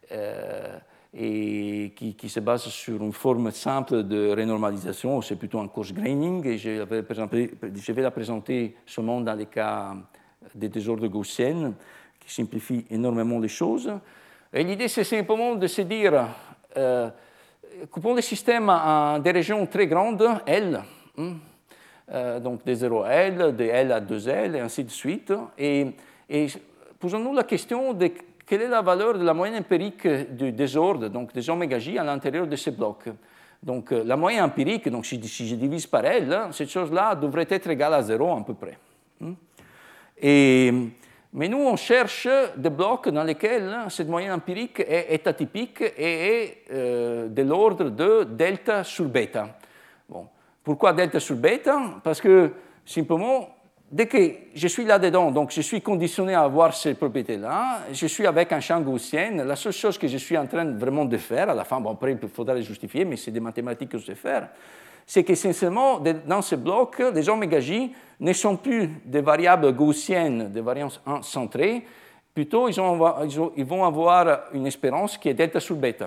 et qui se base sur une forme simple de renormalisation, c'est plutôt un coarse graining, et je vais la présenter seulement dans les cas des désordres gaussiennes, qui simplifient énormément les choses. Et l'idée, c'est simplement de se dire, coupons les systèmes en des régions très grandes, L, donc des 0 à L, de L à 2L, et ainsi de suite, et posons-nous la question de quelle est la valeur de la moyenne empirique du désordre, donc des oméga J à l'intérieur de ces blocs. Donc la moyenne empirique, donc si je divise par L, cette chose-là devrait être égale à 0 à peu près. Mais nous, on cherche des blocs dans lesquels cette moyenne empirique est atypique et est de l'ordre de delta sur bêta. Bon. Pourquoi delta sur bêta? Parce que, simplement, dès que je suis là-dedans, donc je suis conditionné à avoir ces propriétés-là, je suis avec un champ gaussien, la seule chose que je suis en train vraiment de faire, à la fin, bon, après, il faudra les justifier, mais c'est des mathématiques que je sais faire, c'est qu'essentiellement, dans ces blocs, les oméga J ne sont plus des variables gaussiennes, des variances centrées, plutôt ils vont avoir une espérance qui est delta sur bêta.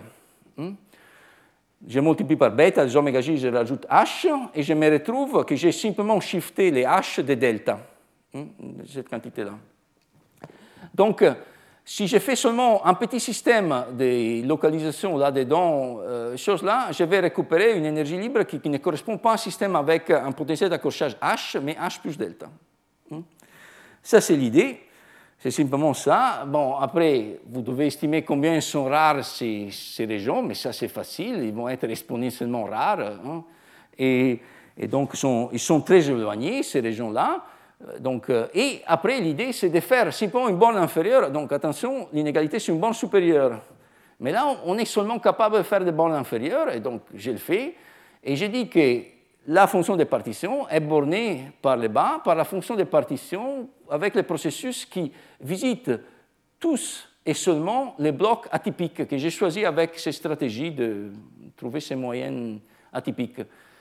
Je multiplie par bêta, les oméga J, je rajoute H, et je me retrouve que j'ai simplement shifté les H de delta, cette quantité-là. Donc, si je fais seulement un petit système de localisation là-dedans, chose-là, je vais récupérer une énergie libre qui ne correspond pas à un système avec un potentiel d'accrochage H, mais H plus delta. Ça, c'est l'idée. C'est simplement ça. Bon, après, vous devez estimer combien sont rares ces régions, mais ça, c'est facile. Ils vont être exponentiellement rares. Et donc, ils sont très éloignés, ces régions-là. Donc, et après, l'idée, c'est de faire simplement une borne inférieure. Donc, attention, l'inégalité, c'est une borne supérieure. Mais là, on est seulement capable de faire des bornes inférieures, et donc, je le fais. Et je dis que la fonction de partition est bornée par le bas, par la fonction de partition avec les processus qui visitent tous et seulement les blocs atypiques que j'ai choisis avec ces stratégies de trouver ces moyennes atypiques.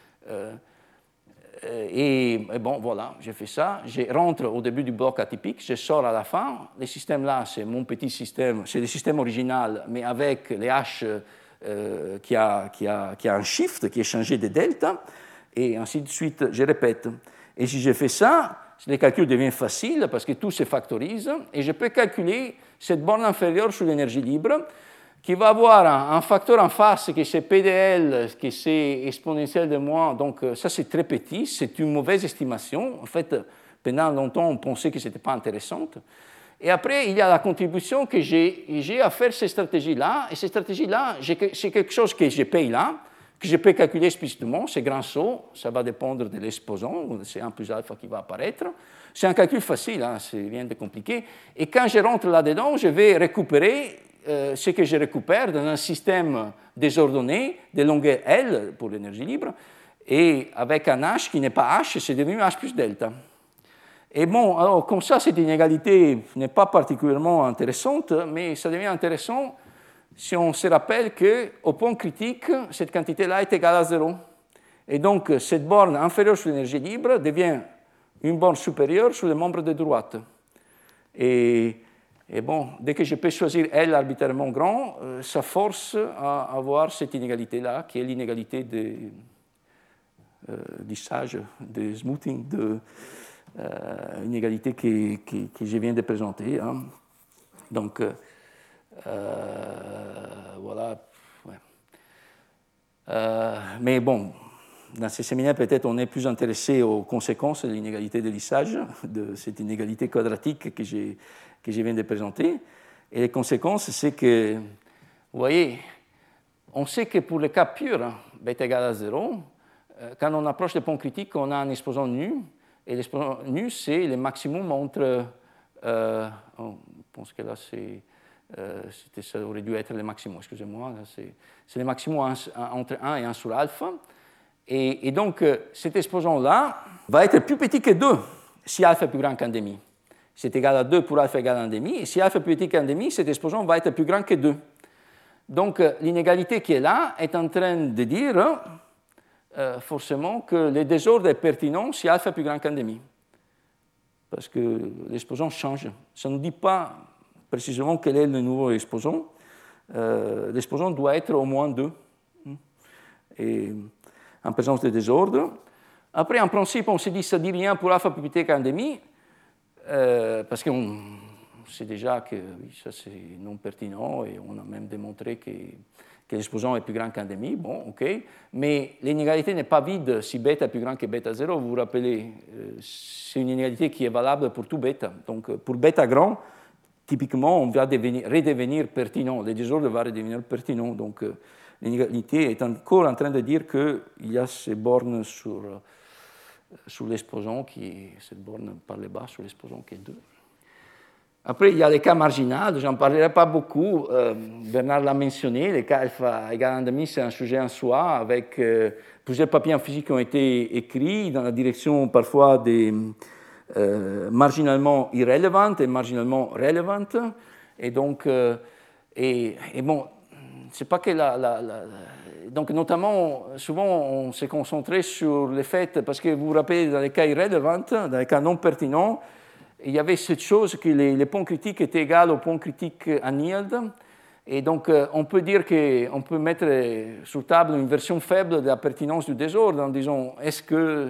Et bon, voilà, j'ai fait ça. Je rentre au début du bloc atypique, je sors à la fin. Les systèmes-là, c'est mon petit système, c'est le système original, mais avec les H qui a un shift, qui est changé de delta, et ainsi de suite, je répète. Et si je fais ça, les calculs deviennent faciles parce que tout se factorise, et je peux calculer cette borne inférieure sur l'énergie libre, qui va avoir un facteur en face, qui c'est PDL, qui c'est exponentiel de moins. Donc ça, c'est très petit, c'est une mauvaise estimation. En fait, pendant longtemps, on pensait que ce n'était pas intéressante. Et après, il y a la contribution que j'ai à faire ces stratégies-là. Et ces stratégies-là, c'est quelque chose que je paye là, que je peux calculer explicitement. C'est grand saut, ça va dépendre de l'exposant, c'est 1 plus alpha qui va apparaître. C'est un calcul facile, hein, c'est rien de compliqué. Et quand je rentre là-dedans, je vais récupérer ce que je récupère dans un système désordonné de longueur L pour l'énergie libre, et avec un H qui n'est pas H, c'est devenu H plus delta. Et bon, alors comme ça, cette inégalité n'est pas particulièrement intéressante, mais ça devient intéressant si on se rappelle qu'au point critique, cette quantité-là est égale à 0. Et donc, cette borne inférieure sur l'énergie libre devient une borne supérieure sur les membres de droite. Et bon, dès que je peux choisir L arbitrairement grand, ça force à avoir cette inégalité-là, qui est l'inégalité de lissage, de smoothing, une inégalité que je viens de présenter. Hein. Donc, voilà. Ouais. Mais bon, dans ces séminaires, peut-être on est plus intéressé aux conséquences de l'inégalité de lissage, de cette inégalité quadratique que je viens de présenter. Et les conséquences, c'est que, vous voyez, on sait que pour le cas pur, bêta égale à 0, quand on approche le point critique, on a un exposant nu, et l'exposant nu, c'est le maximum entre... je pense que là, ça aurait dû être le maximum, excusez-moi, c'est le maximum entre 1 et 1 sur alpha. Et donc, cet exposant-là va être plus petit que 2 si alpha est plus grand qu'un demi. C'est égal à 2 pour alpha égale à 1 demi, et si alpha est plus petit qu'un demi, cet exposant va être plus grand que 2. Donc, l'inégalité qui est là est en train de dire forcément que le désordre est pertinent si alpha est plus grand qu'un demi. Parce que l'exposant change. Ça ne dit pas précisément quel est le nouveau exposant. L'exposant doit être au moins 2. Et en présence de désordre. Après, en principe, on s'est dit que ça ne dit rien pour alpha plus petit qu'un demi, parce qu'on sait déjà que oui, ça c'est non pertinent et on a même démontré que l'exposant est plus grand qu'un demi. Bon, ok. Mais l'inégalité n'est pas vide si bêta est plus grand que bêta 0. Vous vous rappelez, c'est une inégalité qui est valable pour tout bêta. Donc, pour bêta grand, typiquement, on va redevenir pertinent. Le désordre va redevenir pertinent. Donc, l'inégalité est encore en train de dire qu'il y a ces bornes sur l'exposant, cette borne par le bas sur l'exposant qui est 2. Après, il y a les cas marginaux, je n'en parlerai pas beaucoup. Bernard l'a mentionné, les cas alpha égale 1,5, c'est un sujet en soi, avec plusieurs papiers en physique qui ont été écrits dans la direction parfois des marginalement irrélevantes et marginalement rélevantes. Et donc, bon, c'est pas que donc, notamment, souvent, on s'est concentré sur les faits, parce que vous vous rappelez, dans les cas irrélevants, dans les cas non pertinents, il y avait cette chose que les points critiques étaient égaux aux points critiques en yield. Et donc, on peut dire qu'on peut mettre sur table une version faible de la pertinence du désordre en disant est-ce que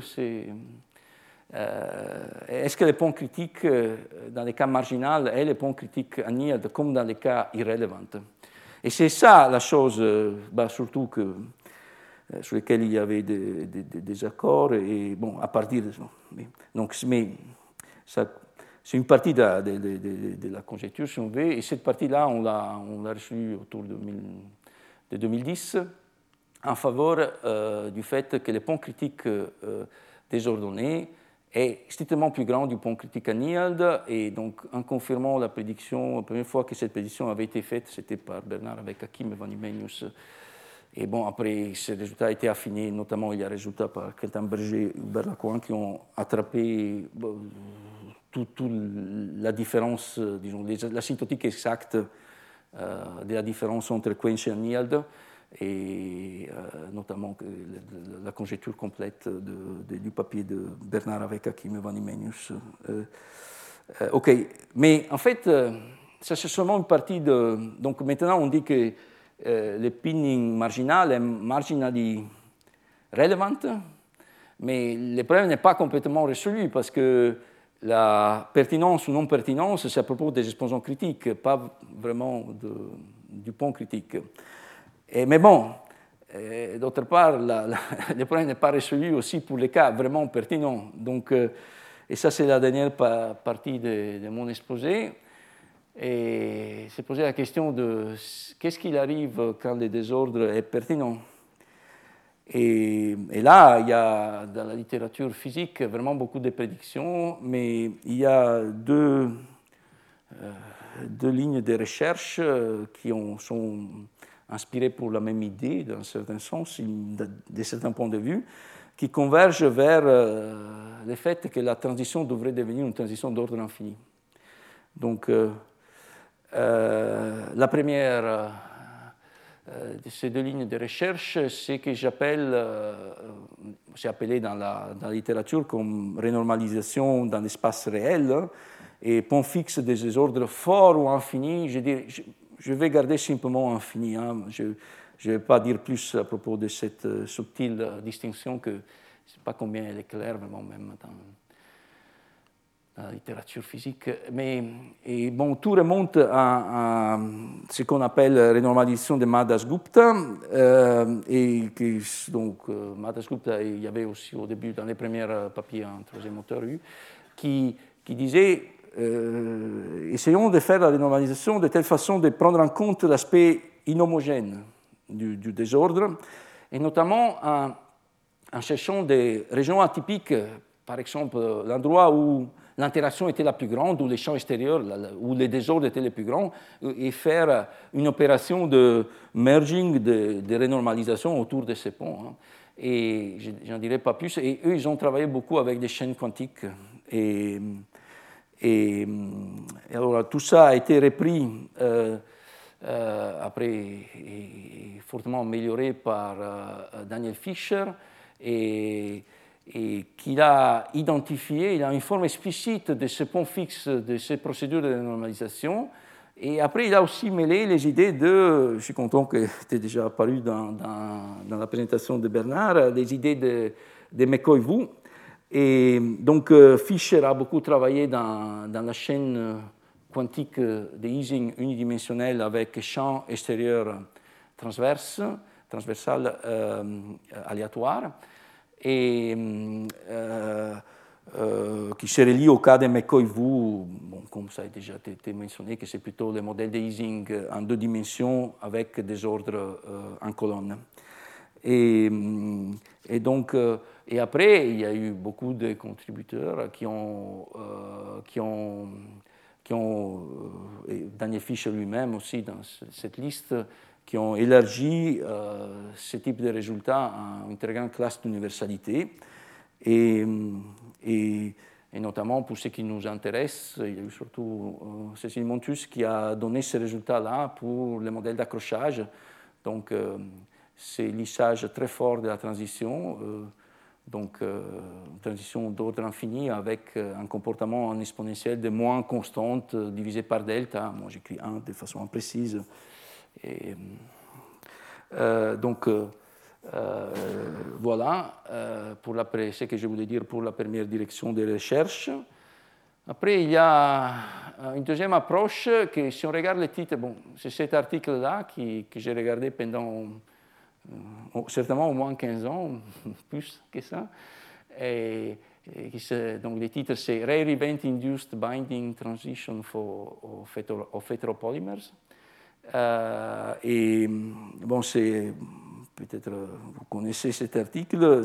les points critiques dans les cas marginaux et les points critiques en yield comme dans les cas irrélevants. Et c'est ça la chose, surtout sur laquelle il y avait des accords. Et bon, à partir de ça. Donc, ça, c'est une partie de la conjecture, si on veut. Et cette partie-là, on l'a reçue autour de 2010 en faveur du fait que les points critiques désordonnés est strictement plus grand du point critique en yield, et donc en confirmant la prédiction, la première fois que cette prédiction avait été faite, c'était par Bernard avec Hakim et Van Imenius. Et bon, après, ces résultats ont été affinés, notamment il y a des résultats par Quentin Berger et Hubert Lacoin qui ont attrapé toute la différence, disons, la symptotique exacte de la différence entre quench et yield, et notamment la conjecture complète du papier de Bernard avec Hakim et Van Imenius. OK, mais en fait, ça c'est seulement une partie de... Donc maintenant, on dit que le pinning marginal est marginally relevant, mais le problème n'est pas complètement résolu parce que la pertinence ou non-pertinence, c'est à propos des exposants critiques, pas vraiment du point critique. Mais bon, d'autre part, le problème n'est pas résolu aussi pour les cas vraiment pertinents. Donc, et ça, c'est la dernière partie de mon exposé. Et c'est posé la question de qu'est-ce qu'il arrive quand le désordre est pertinent. Et là, il y a dans la littérature physique vraiment beaucoup de prédictions, mais il y a deux lignes de recherche qui sont inspirées pour la même idée, dans un certain sens, de certains points de vue, qui convergent vers le fait que la transition devrait devenir une transition d'ordre infini. Donc, la première de ces deux lignes de recherche, c'est que c'est appelé dans la littérature comme renormalisation dans l'espace réel, et point fixe des désordres forts ou infinis. Je vais garder simplement infini. Je ne vais pas dire plus à propos de cette subtile distinction que je ne sais pas combien elle est claire vraiment même dans la littérature physique. Et bon, tout remonte à ce qu'on appelle renormalisation de Madhusgupta. Et donc, Madhusgupta, il y avait aussi au début, dans les premiers papiers en troisième auteur, qui disait essayons de faire la renormalisation de telle façon de prendre en compte l'aspect inhomogène du désordre, et notamment en cherchant des régions atypiques, par exemple l'endroit où l'interaction était la plus grande, où les champs extérieurs, où les désordres étaient les plus grands, et faire une opération de merging, de renormalisation autour de ces ponts. Et je n'en dirai pas plus. Et eux, ils ont travaillé beaucoup avec des chaînes quantiques. Et alors, tout ça a été repris après et fortement amélioré par Daniel Fischer. et qu'il a identifié, il a une forme explicite de ce point fixe, de ces procédures de normalisation. Et après, il a aussi mêlé les idées de, je suis content que c'était déjà apparu dans la présentation de Bernard, les idées de McCoy-Wu. Et donc, Fischer a beaucoup travaillé dans la chaîne quantique de Ising unidimensionnel avec champ extérieur transversal aléatoire, et qui se relie au cas de McCoy-Wu, bon, comme ça a déjà été mentionné, que c'est plutôt le modèle de Ising en 2 dimensions avec des ordres en colonne. Et donc, et après, il y a eu beaucoup de contributeurs qui ont Daniel Fischer lui-même aussi dans cette liste, qui ont élargi ce type de résultats à une très grande classe d'universalité. Et notamment pour ce qui nous intéresse, il y a eu surtout Cécile Montus qui a donné ces résultats-là pour le modèle d'accrochage. Donc, c'est lissage très fort de la transition, donc une transition d'ordre infini avec un comportement en exponentielle de moins constante divisé par delta. Moi, j'écris 1 de façon imprécise. Et, donc, voilà pour ce que je voulais dire pour la première direction de recherche. Après, il y a une deuxième approche que, si on regarde les titres, bon, c'est cet article-là que j'ai regardé pendant certainement au moins 15 ans, plus que ça. Donc, les titres, c'est Rare Event Induced Binding Transition of Heteropolymers. Et bon, c'est peut-être vous connaissez cet article,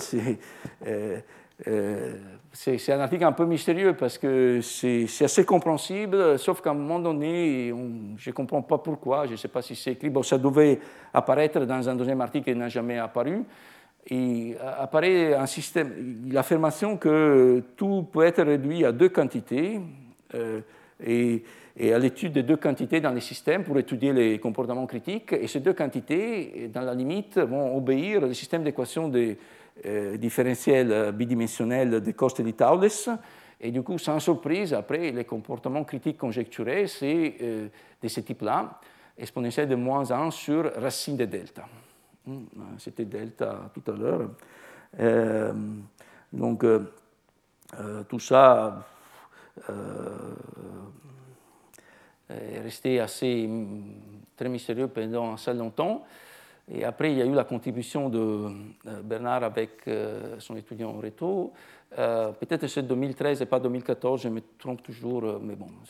c'est un article un peu mystérieux parce que c'est assez compréhensible, sauf qu'à un moment donné, je ne comprends pas pourquoi, je ne sais pas si c'est écrit, bon, ça devait apparaître dans un deuxième article qui n'a jamais apparu. Il apparaît un système, l'affirmation que tout peut être réduit à 2 quantités, et à l'étude de 2 quantités dans les systèmes pour étudier les comportements critiques. Et ces 2 quantités, dans la limite, vont obéir au système d'équations différentielles bidimensionnelles de Coste et de Taules. Et du coup, sans surprise, après, les comportements critiques conjecturés, c'est de ce type-là, exponentielle de moins 1 sur racine de delta. C'était delta tout à l'heure. Donc, tout ça est resté très mystérieux pendant assez longtemps. Et après, il y a eu la contribution de Bernard avec son étudiant Reto. Peut-être c'est 2013 et pas 2014, je me trompe toujours, mais bon.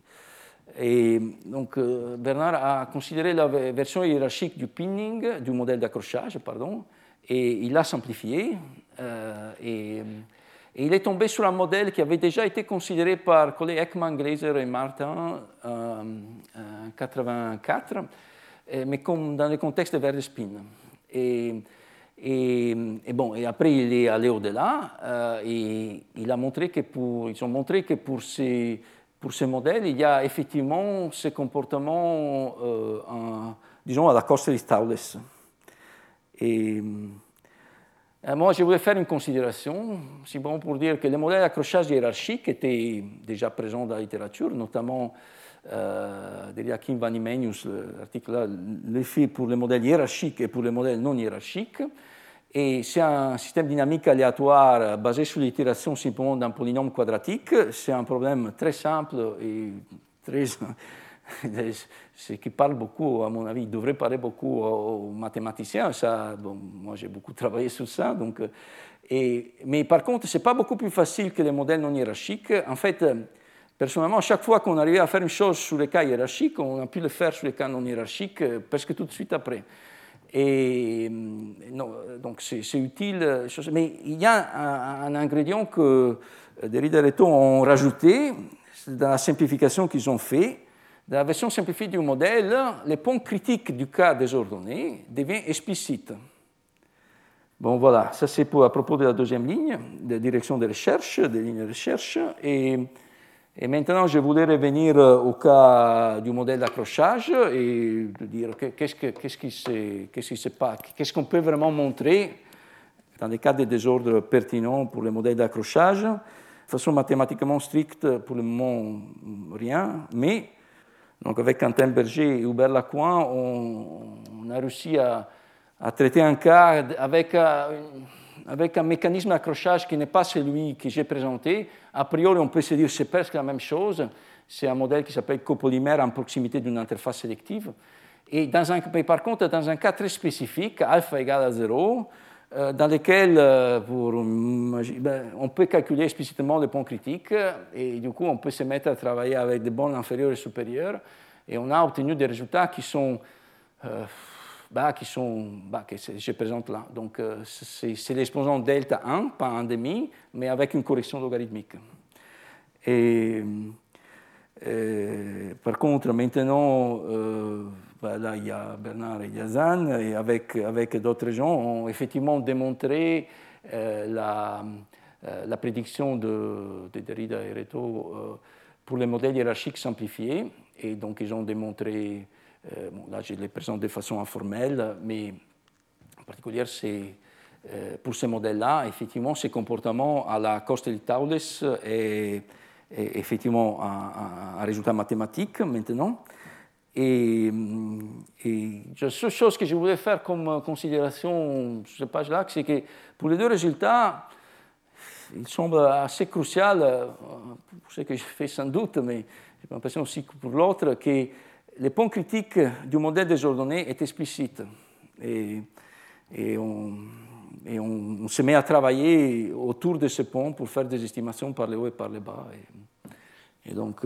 Et donc, Bernard a considéré la version hiérarchique du pinning, du modèle d'accrochage, pardon, et il l'a simplifié. Et il est tombé sur un modèle qui avait déjà été considéré par collègues Ekman, Glaser et Martin en 1984, mais comme dans le contexte de Verde-Spin. Et après, il est allé au-delà et ils ont montré que pour ces modèles, il y a effectivement ce comportement, disons, à la Coste-Taules. Et moi, je voulais faire une considération, si bon pour dire que les modèles d'accrochage hiérarchique étaient déjà présents dans la littérature, notamment d'Eliakim Van Imenius, l'article-là, l'effet pour les modèles hiérarchiques et pour les modèles non hiérarchiques. Et c'est un système dynamique aléatoire basé sur l'itération simplement d'un polynôme quadratique. C'est un problème très simple et très... ce qui parle beaucoup, à mon avis, devrait parler beaucoup aux mathématiciens. Ça, bon, moi, j'ai beaucoup travaillé sur ça. Donc, mais par contre, ce n'est pas beaucoup plus facile que les modèles non hiérarchiques. En fait, personnellement, chaque fois qu'on arrivait à faire une chose sur les cas hiérarchiques, on a pu le faire sur les cas non hiérarchiques presque tout de suite après. Et non, donc, c'est utile. Mais il y a un ingrédient que Derrida et Reto ont rajouté dans la simplification qu'ils ont fait. Dans la version simplifiée du modèle, le point critique du cas désordonné devient explicite. Bon, voilà, ça c'est à propos de la deuxième ligne, de direction de recherche, des lignes de recherche. Et maintenant, je voulais revenir au cas du modèle d'accrochage et de dire qu'est-ce qu'on peut vraiment montrer dans les cas de désordres pertinents pour les modèles d'accrochage. De façon mathématiquement stricte, pour le moment, rien. Mais, donc avec Quentin Berger et Hubert Lacroix, on a réussi à traiter un cas avec un mécanisme d'accrochage qui n'est pas celui que j'ai présenté. A priori, on peut se dire que c'est presque la même chose. C'est un modèle qui s'appelle copolymère en proximité d'une interface sélective. Et mais par contre, dans un cas très spécifique, alpha égale à 0, dans lequel on peut calculer explicitement les ponts critiques, et du coup, on peut se mettre à travailler avec des bornes inférieures et supérieures, et on a obtenu des résultats qui sont que je présente là. Donc, c'est l'exposant delta 1, pas 1,5, mais avec une correction logarithmique. Et par contre, maintenant, là, il y a Bernard et Yazan, et avec d'autres gens, ont effectivement démontré la prédiction de Derrida et Reto pour les modèles hiérarchiques simplifiés. Et donc, ils ont démontré, là, je les présente de façon informelle, mais en particulier, c'est pour ces modèles-là, effectivement, ces comportements à la Costelli-Taules est effectivement un résultat mathématique maintenant. Et la seule chose que je voulais faire comme considération sur cette page-là, c'est que pour les deux résultats, il semble assez crucial, pour ce que je fais sans doute, mais j'ai l'impression aussi que pour l'autre, que les ponts critiques du modèle désordonné est explicite. Et on se met à travailler autour de ce pont pour faire des estimations par le haut et par le bas. Et donc,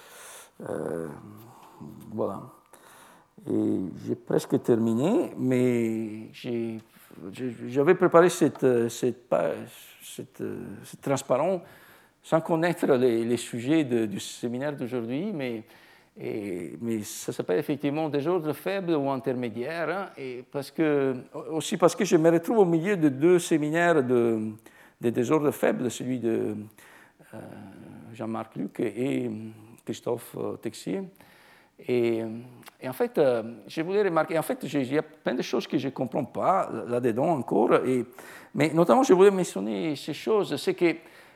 voilà. Et j'ai presque terminé, mais j'avais préparé cette transparent sans connaître les sujets du séminaire d'aujourd'hui, mais ça s'appelle effectivement désordre faible ou intermédiaire, hein, et aussi parce que je me retrouve au milieu de deux séminaires de désordre faible, celui de Jean-Marc Luc et Christophe Texier. Et en fait, je voulais remarquer, en fait, il y a plein de choses que je ne comprends pas là-dedans encore, mais notamment, je voulais mentionner ces choses, c'est que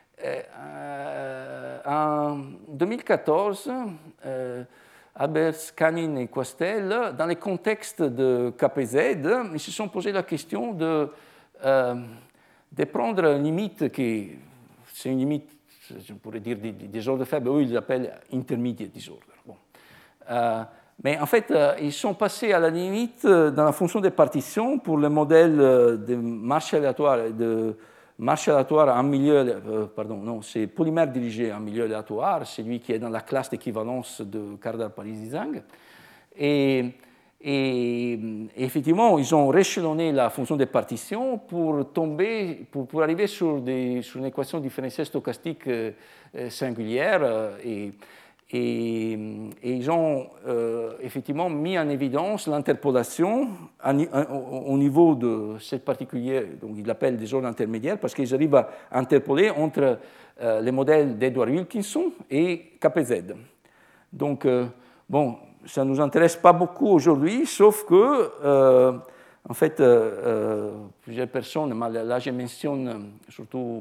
en 2014, Albert, Cannin et Quastel, dans le contexte de KPZ, ils se sont posé la question de prendre une limite qui, c'est une limite, je pourrais dire, des désordres faibles, eux ils l'appellent intermediate disorder. Bon. Mais en fait, ils sont passés à la limite dans la fonction des partitions pour le modèle de marche aléatoire en milieu, c'est polymère dirigé en milieu aléatoire, c'est lui qui est dans la classe d'équivalence de Kardar-Parisi-Zhang. Et effectivement, ils ont réchelonné la fonction des partitions pour arriver sur une équation différentielle stochastique singulière. Et ils ont effectivement mis en évidence l'interpolation au niveau de cette particulière, donc ils l'appellent des ordres intermédiaires, parce qu'ils arrivent à interpoler entre les modèles d'Edward Wilkinson et KPZ. Donc, bon, ça ne nous intéresse pas beaucoup aujourd'hui, sauf que, en fait, plusieurs personnes, là je mentionne surtout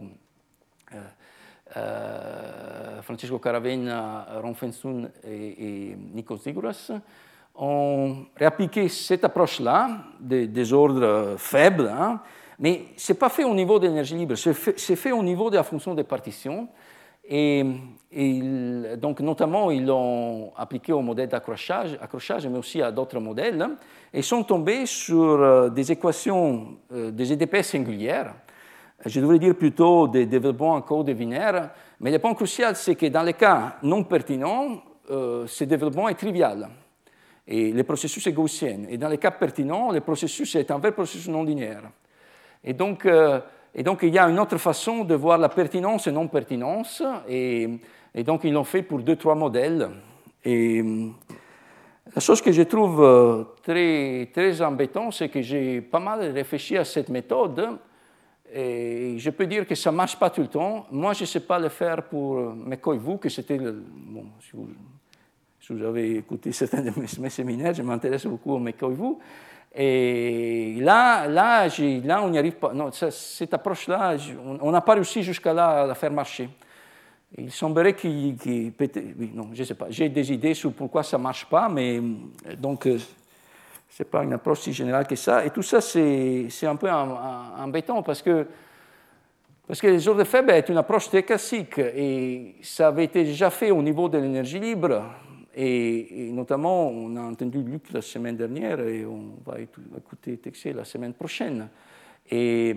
Francisco Caravena, Ron Fensoun et Nikos Zigouras, ont réappliqué cette approche-là des ordres faibles, hein, mais ce n'est pas fait au niveau de l'énergie libre, c'est fait au niveau de la fonction des partitions. Et donc, notamment, ils l'ont appliqué au modèle d'accrochage, mais aussi à d'autres modèles, et sont tombés sur des équations, des EDP singulières. Je devrais dire plutôt des développements en code binaire, mais le point crucial, c'est que dans les cas non pertinents, ce développement est trivial, et le processus est gaussien. Et dans les cas pertinents, le processus est un vrai processus non linéaire. Et donc, il y a une autre façon de voir la pertinence et non-pertinence, et donc ils l'ont fait pour 2-3 modèles. Et la chose que je trouve très, très embêtante, c'est que j'ai pas mal réfléchi à cette méthode, et je peux dire que ça ne marche pas tout le temps. Moi, je ne sais pas le faire pour McCoy-Vu, que c'était bon, si vous avez écouté certains de mes séminaires, je m'intéresse beaucoup au McCoy-Vu. Et là, on n'y arrive pas. Non, cette approche-là, on n'a pas réussi jusqu'à là à la faire marcher. Il semblerait qu'il oui, non, je ne sais pas. J'ai des idées sur pourquoi ça ne marche pas, mais donc ce n'est pas une approche si générale que ça. Et tout ça, c'est un peu embêtant parce que les ordres faibles est une approche très classique et ça avait été déjà fait au niveau de l'énergie libre. Et notamment, on a entendu Luc la semaine dernière et on va écouter Texier la semaine prochaine. Et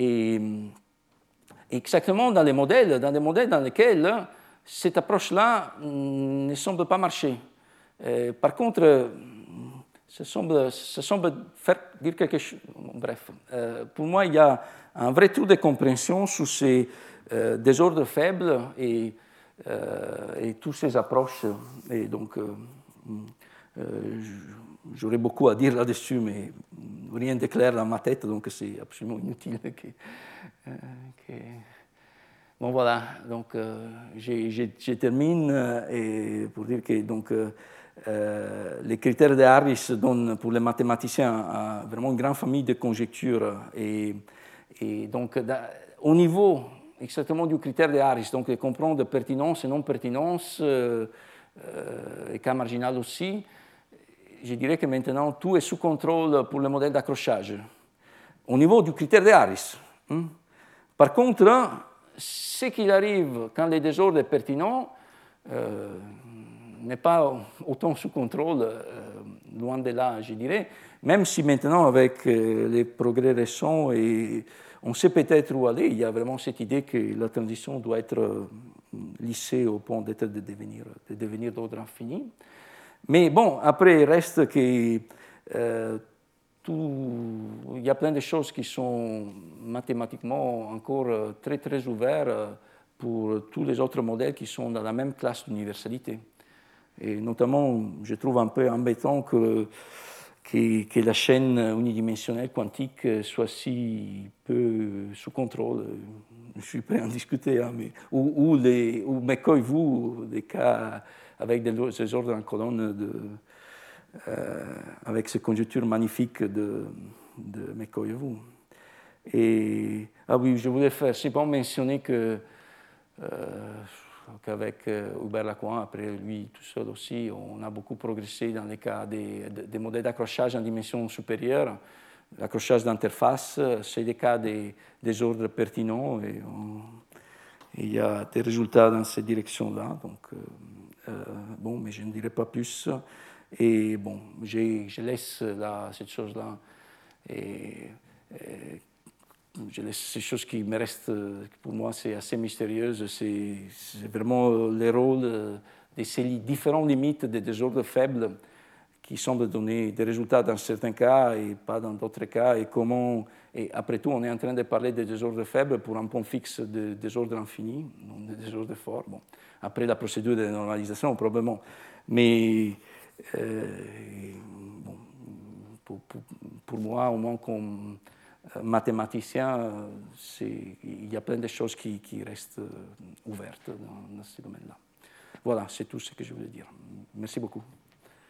exactement dans des modèles dans lesquels cette approche-là ne semble pas marcher. Par contre, ça semble faire dire quelque chose. Bref, pour moi, il y a un vrai trou de compréhension sur ces désordres faibles et toutes ces approches. Et donc, j'aurais beaucoup à dire là-dessus, mais rien de clair dans ma tête, donc c'est absolument inutile. Bon, voilà, donc je termine et pour dire que donc, les critères de Harris donnent pour les mathématiciens vraiment une grande famille de conjectures. Et donc, au niveau exactement du critère de Harris, donc de comprendre pertinence et non pertinence, et cas marginal aussi, je dirais que maintenant tout est sous contrôle pour le modèle d'accrochage. Au niveau du critère de Harris. Par contre, ce qu'il arrive quand le désordre est pertinent n'est pas autant sous contrôle, loin de là, je dirais, même si maintenant, avec les progrès récents, et on sait peut-être où aller, il y a vraiment cette idée que la transition doit être lissée au point de devenir d'ordre infini. Mais bon, après, il reste que il y a plein de choses qui sont mathématiquement encore très, très ouvertes pour tous les autres modèles qui sont dans la même classe d'universalité. Et notamment, je trouve un peu embêtant que la chaîne unidimensionnelle quantique soit si peu sous contrôle. Je suis prêt à en discuter, hein, mais ou McCoy-Vous, des cas avec des ordres en colonne avec ces conjectures magnifiques de McCoy-Vous. Et oui, je voulais simplement mentionner qu'avec Hubert Lacroix, après lui tout seul aussi, on a beaucoup progressé dans les cas des modèles d'accrochage en dimension supérieure. L'accrochage d'interface, c'est des cas des ordres pertinents et il y a des résultats dans cette direction-là. Donc, bon, mais je ne dirai pas plus. Et bon, je laisse cette chose-là et je laisse ces choses qui me restent, pour moi, c'est assez mystérieuse. C'est vraiment le rôle de ces différentes limites des désordres faibles qui semblent donner des résultats dans certains cas et pas dans d'autres cas. Et comment, et après tout, on est en train de parler des désordres faibles pour un point fixe de désordre infini, non des désordres forts. Bon, après la procédure de normalisation, probablement. Mais bon, pour moi, au moins comme mathématicien, il y a plein de choses qui restent ouvertes dans ce domaine-là. Voilà, c'est tout ce que je voulais dire. Merci beaucoup.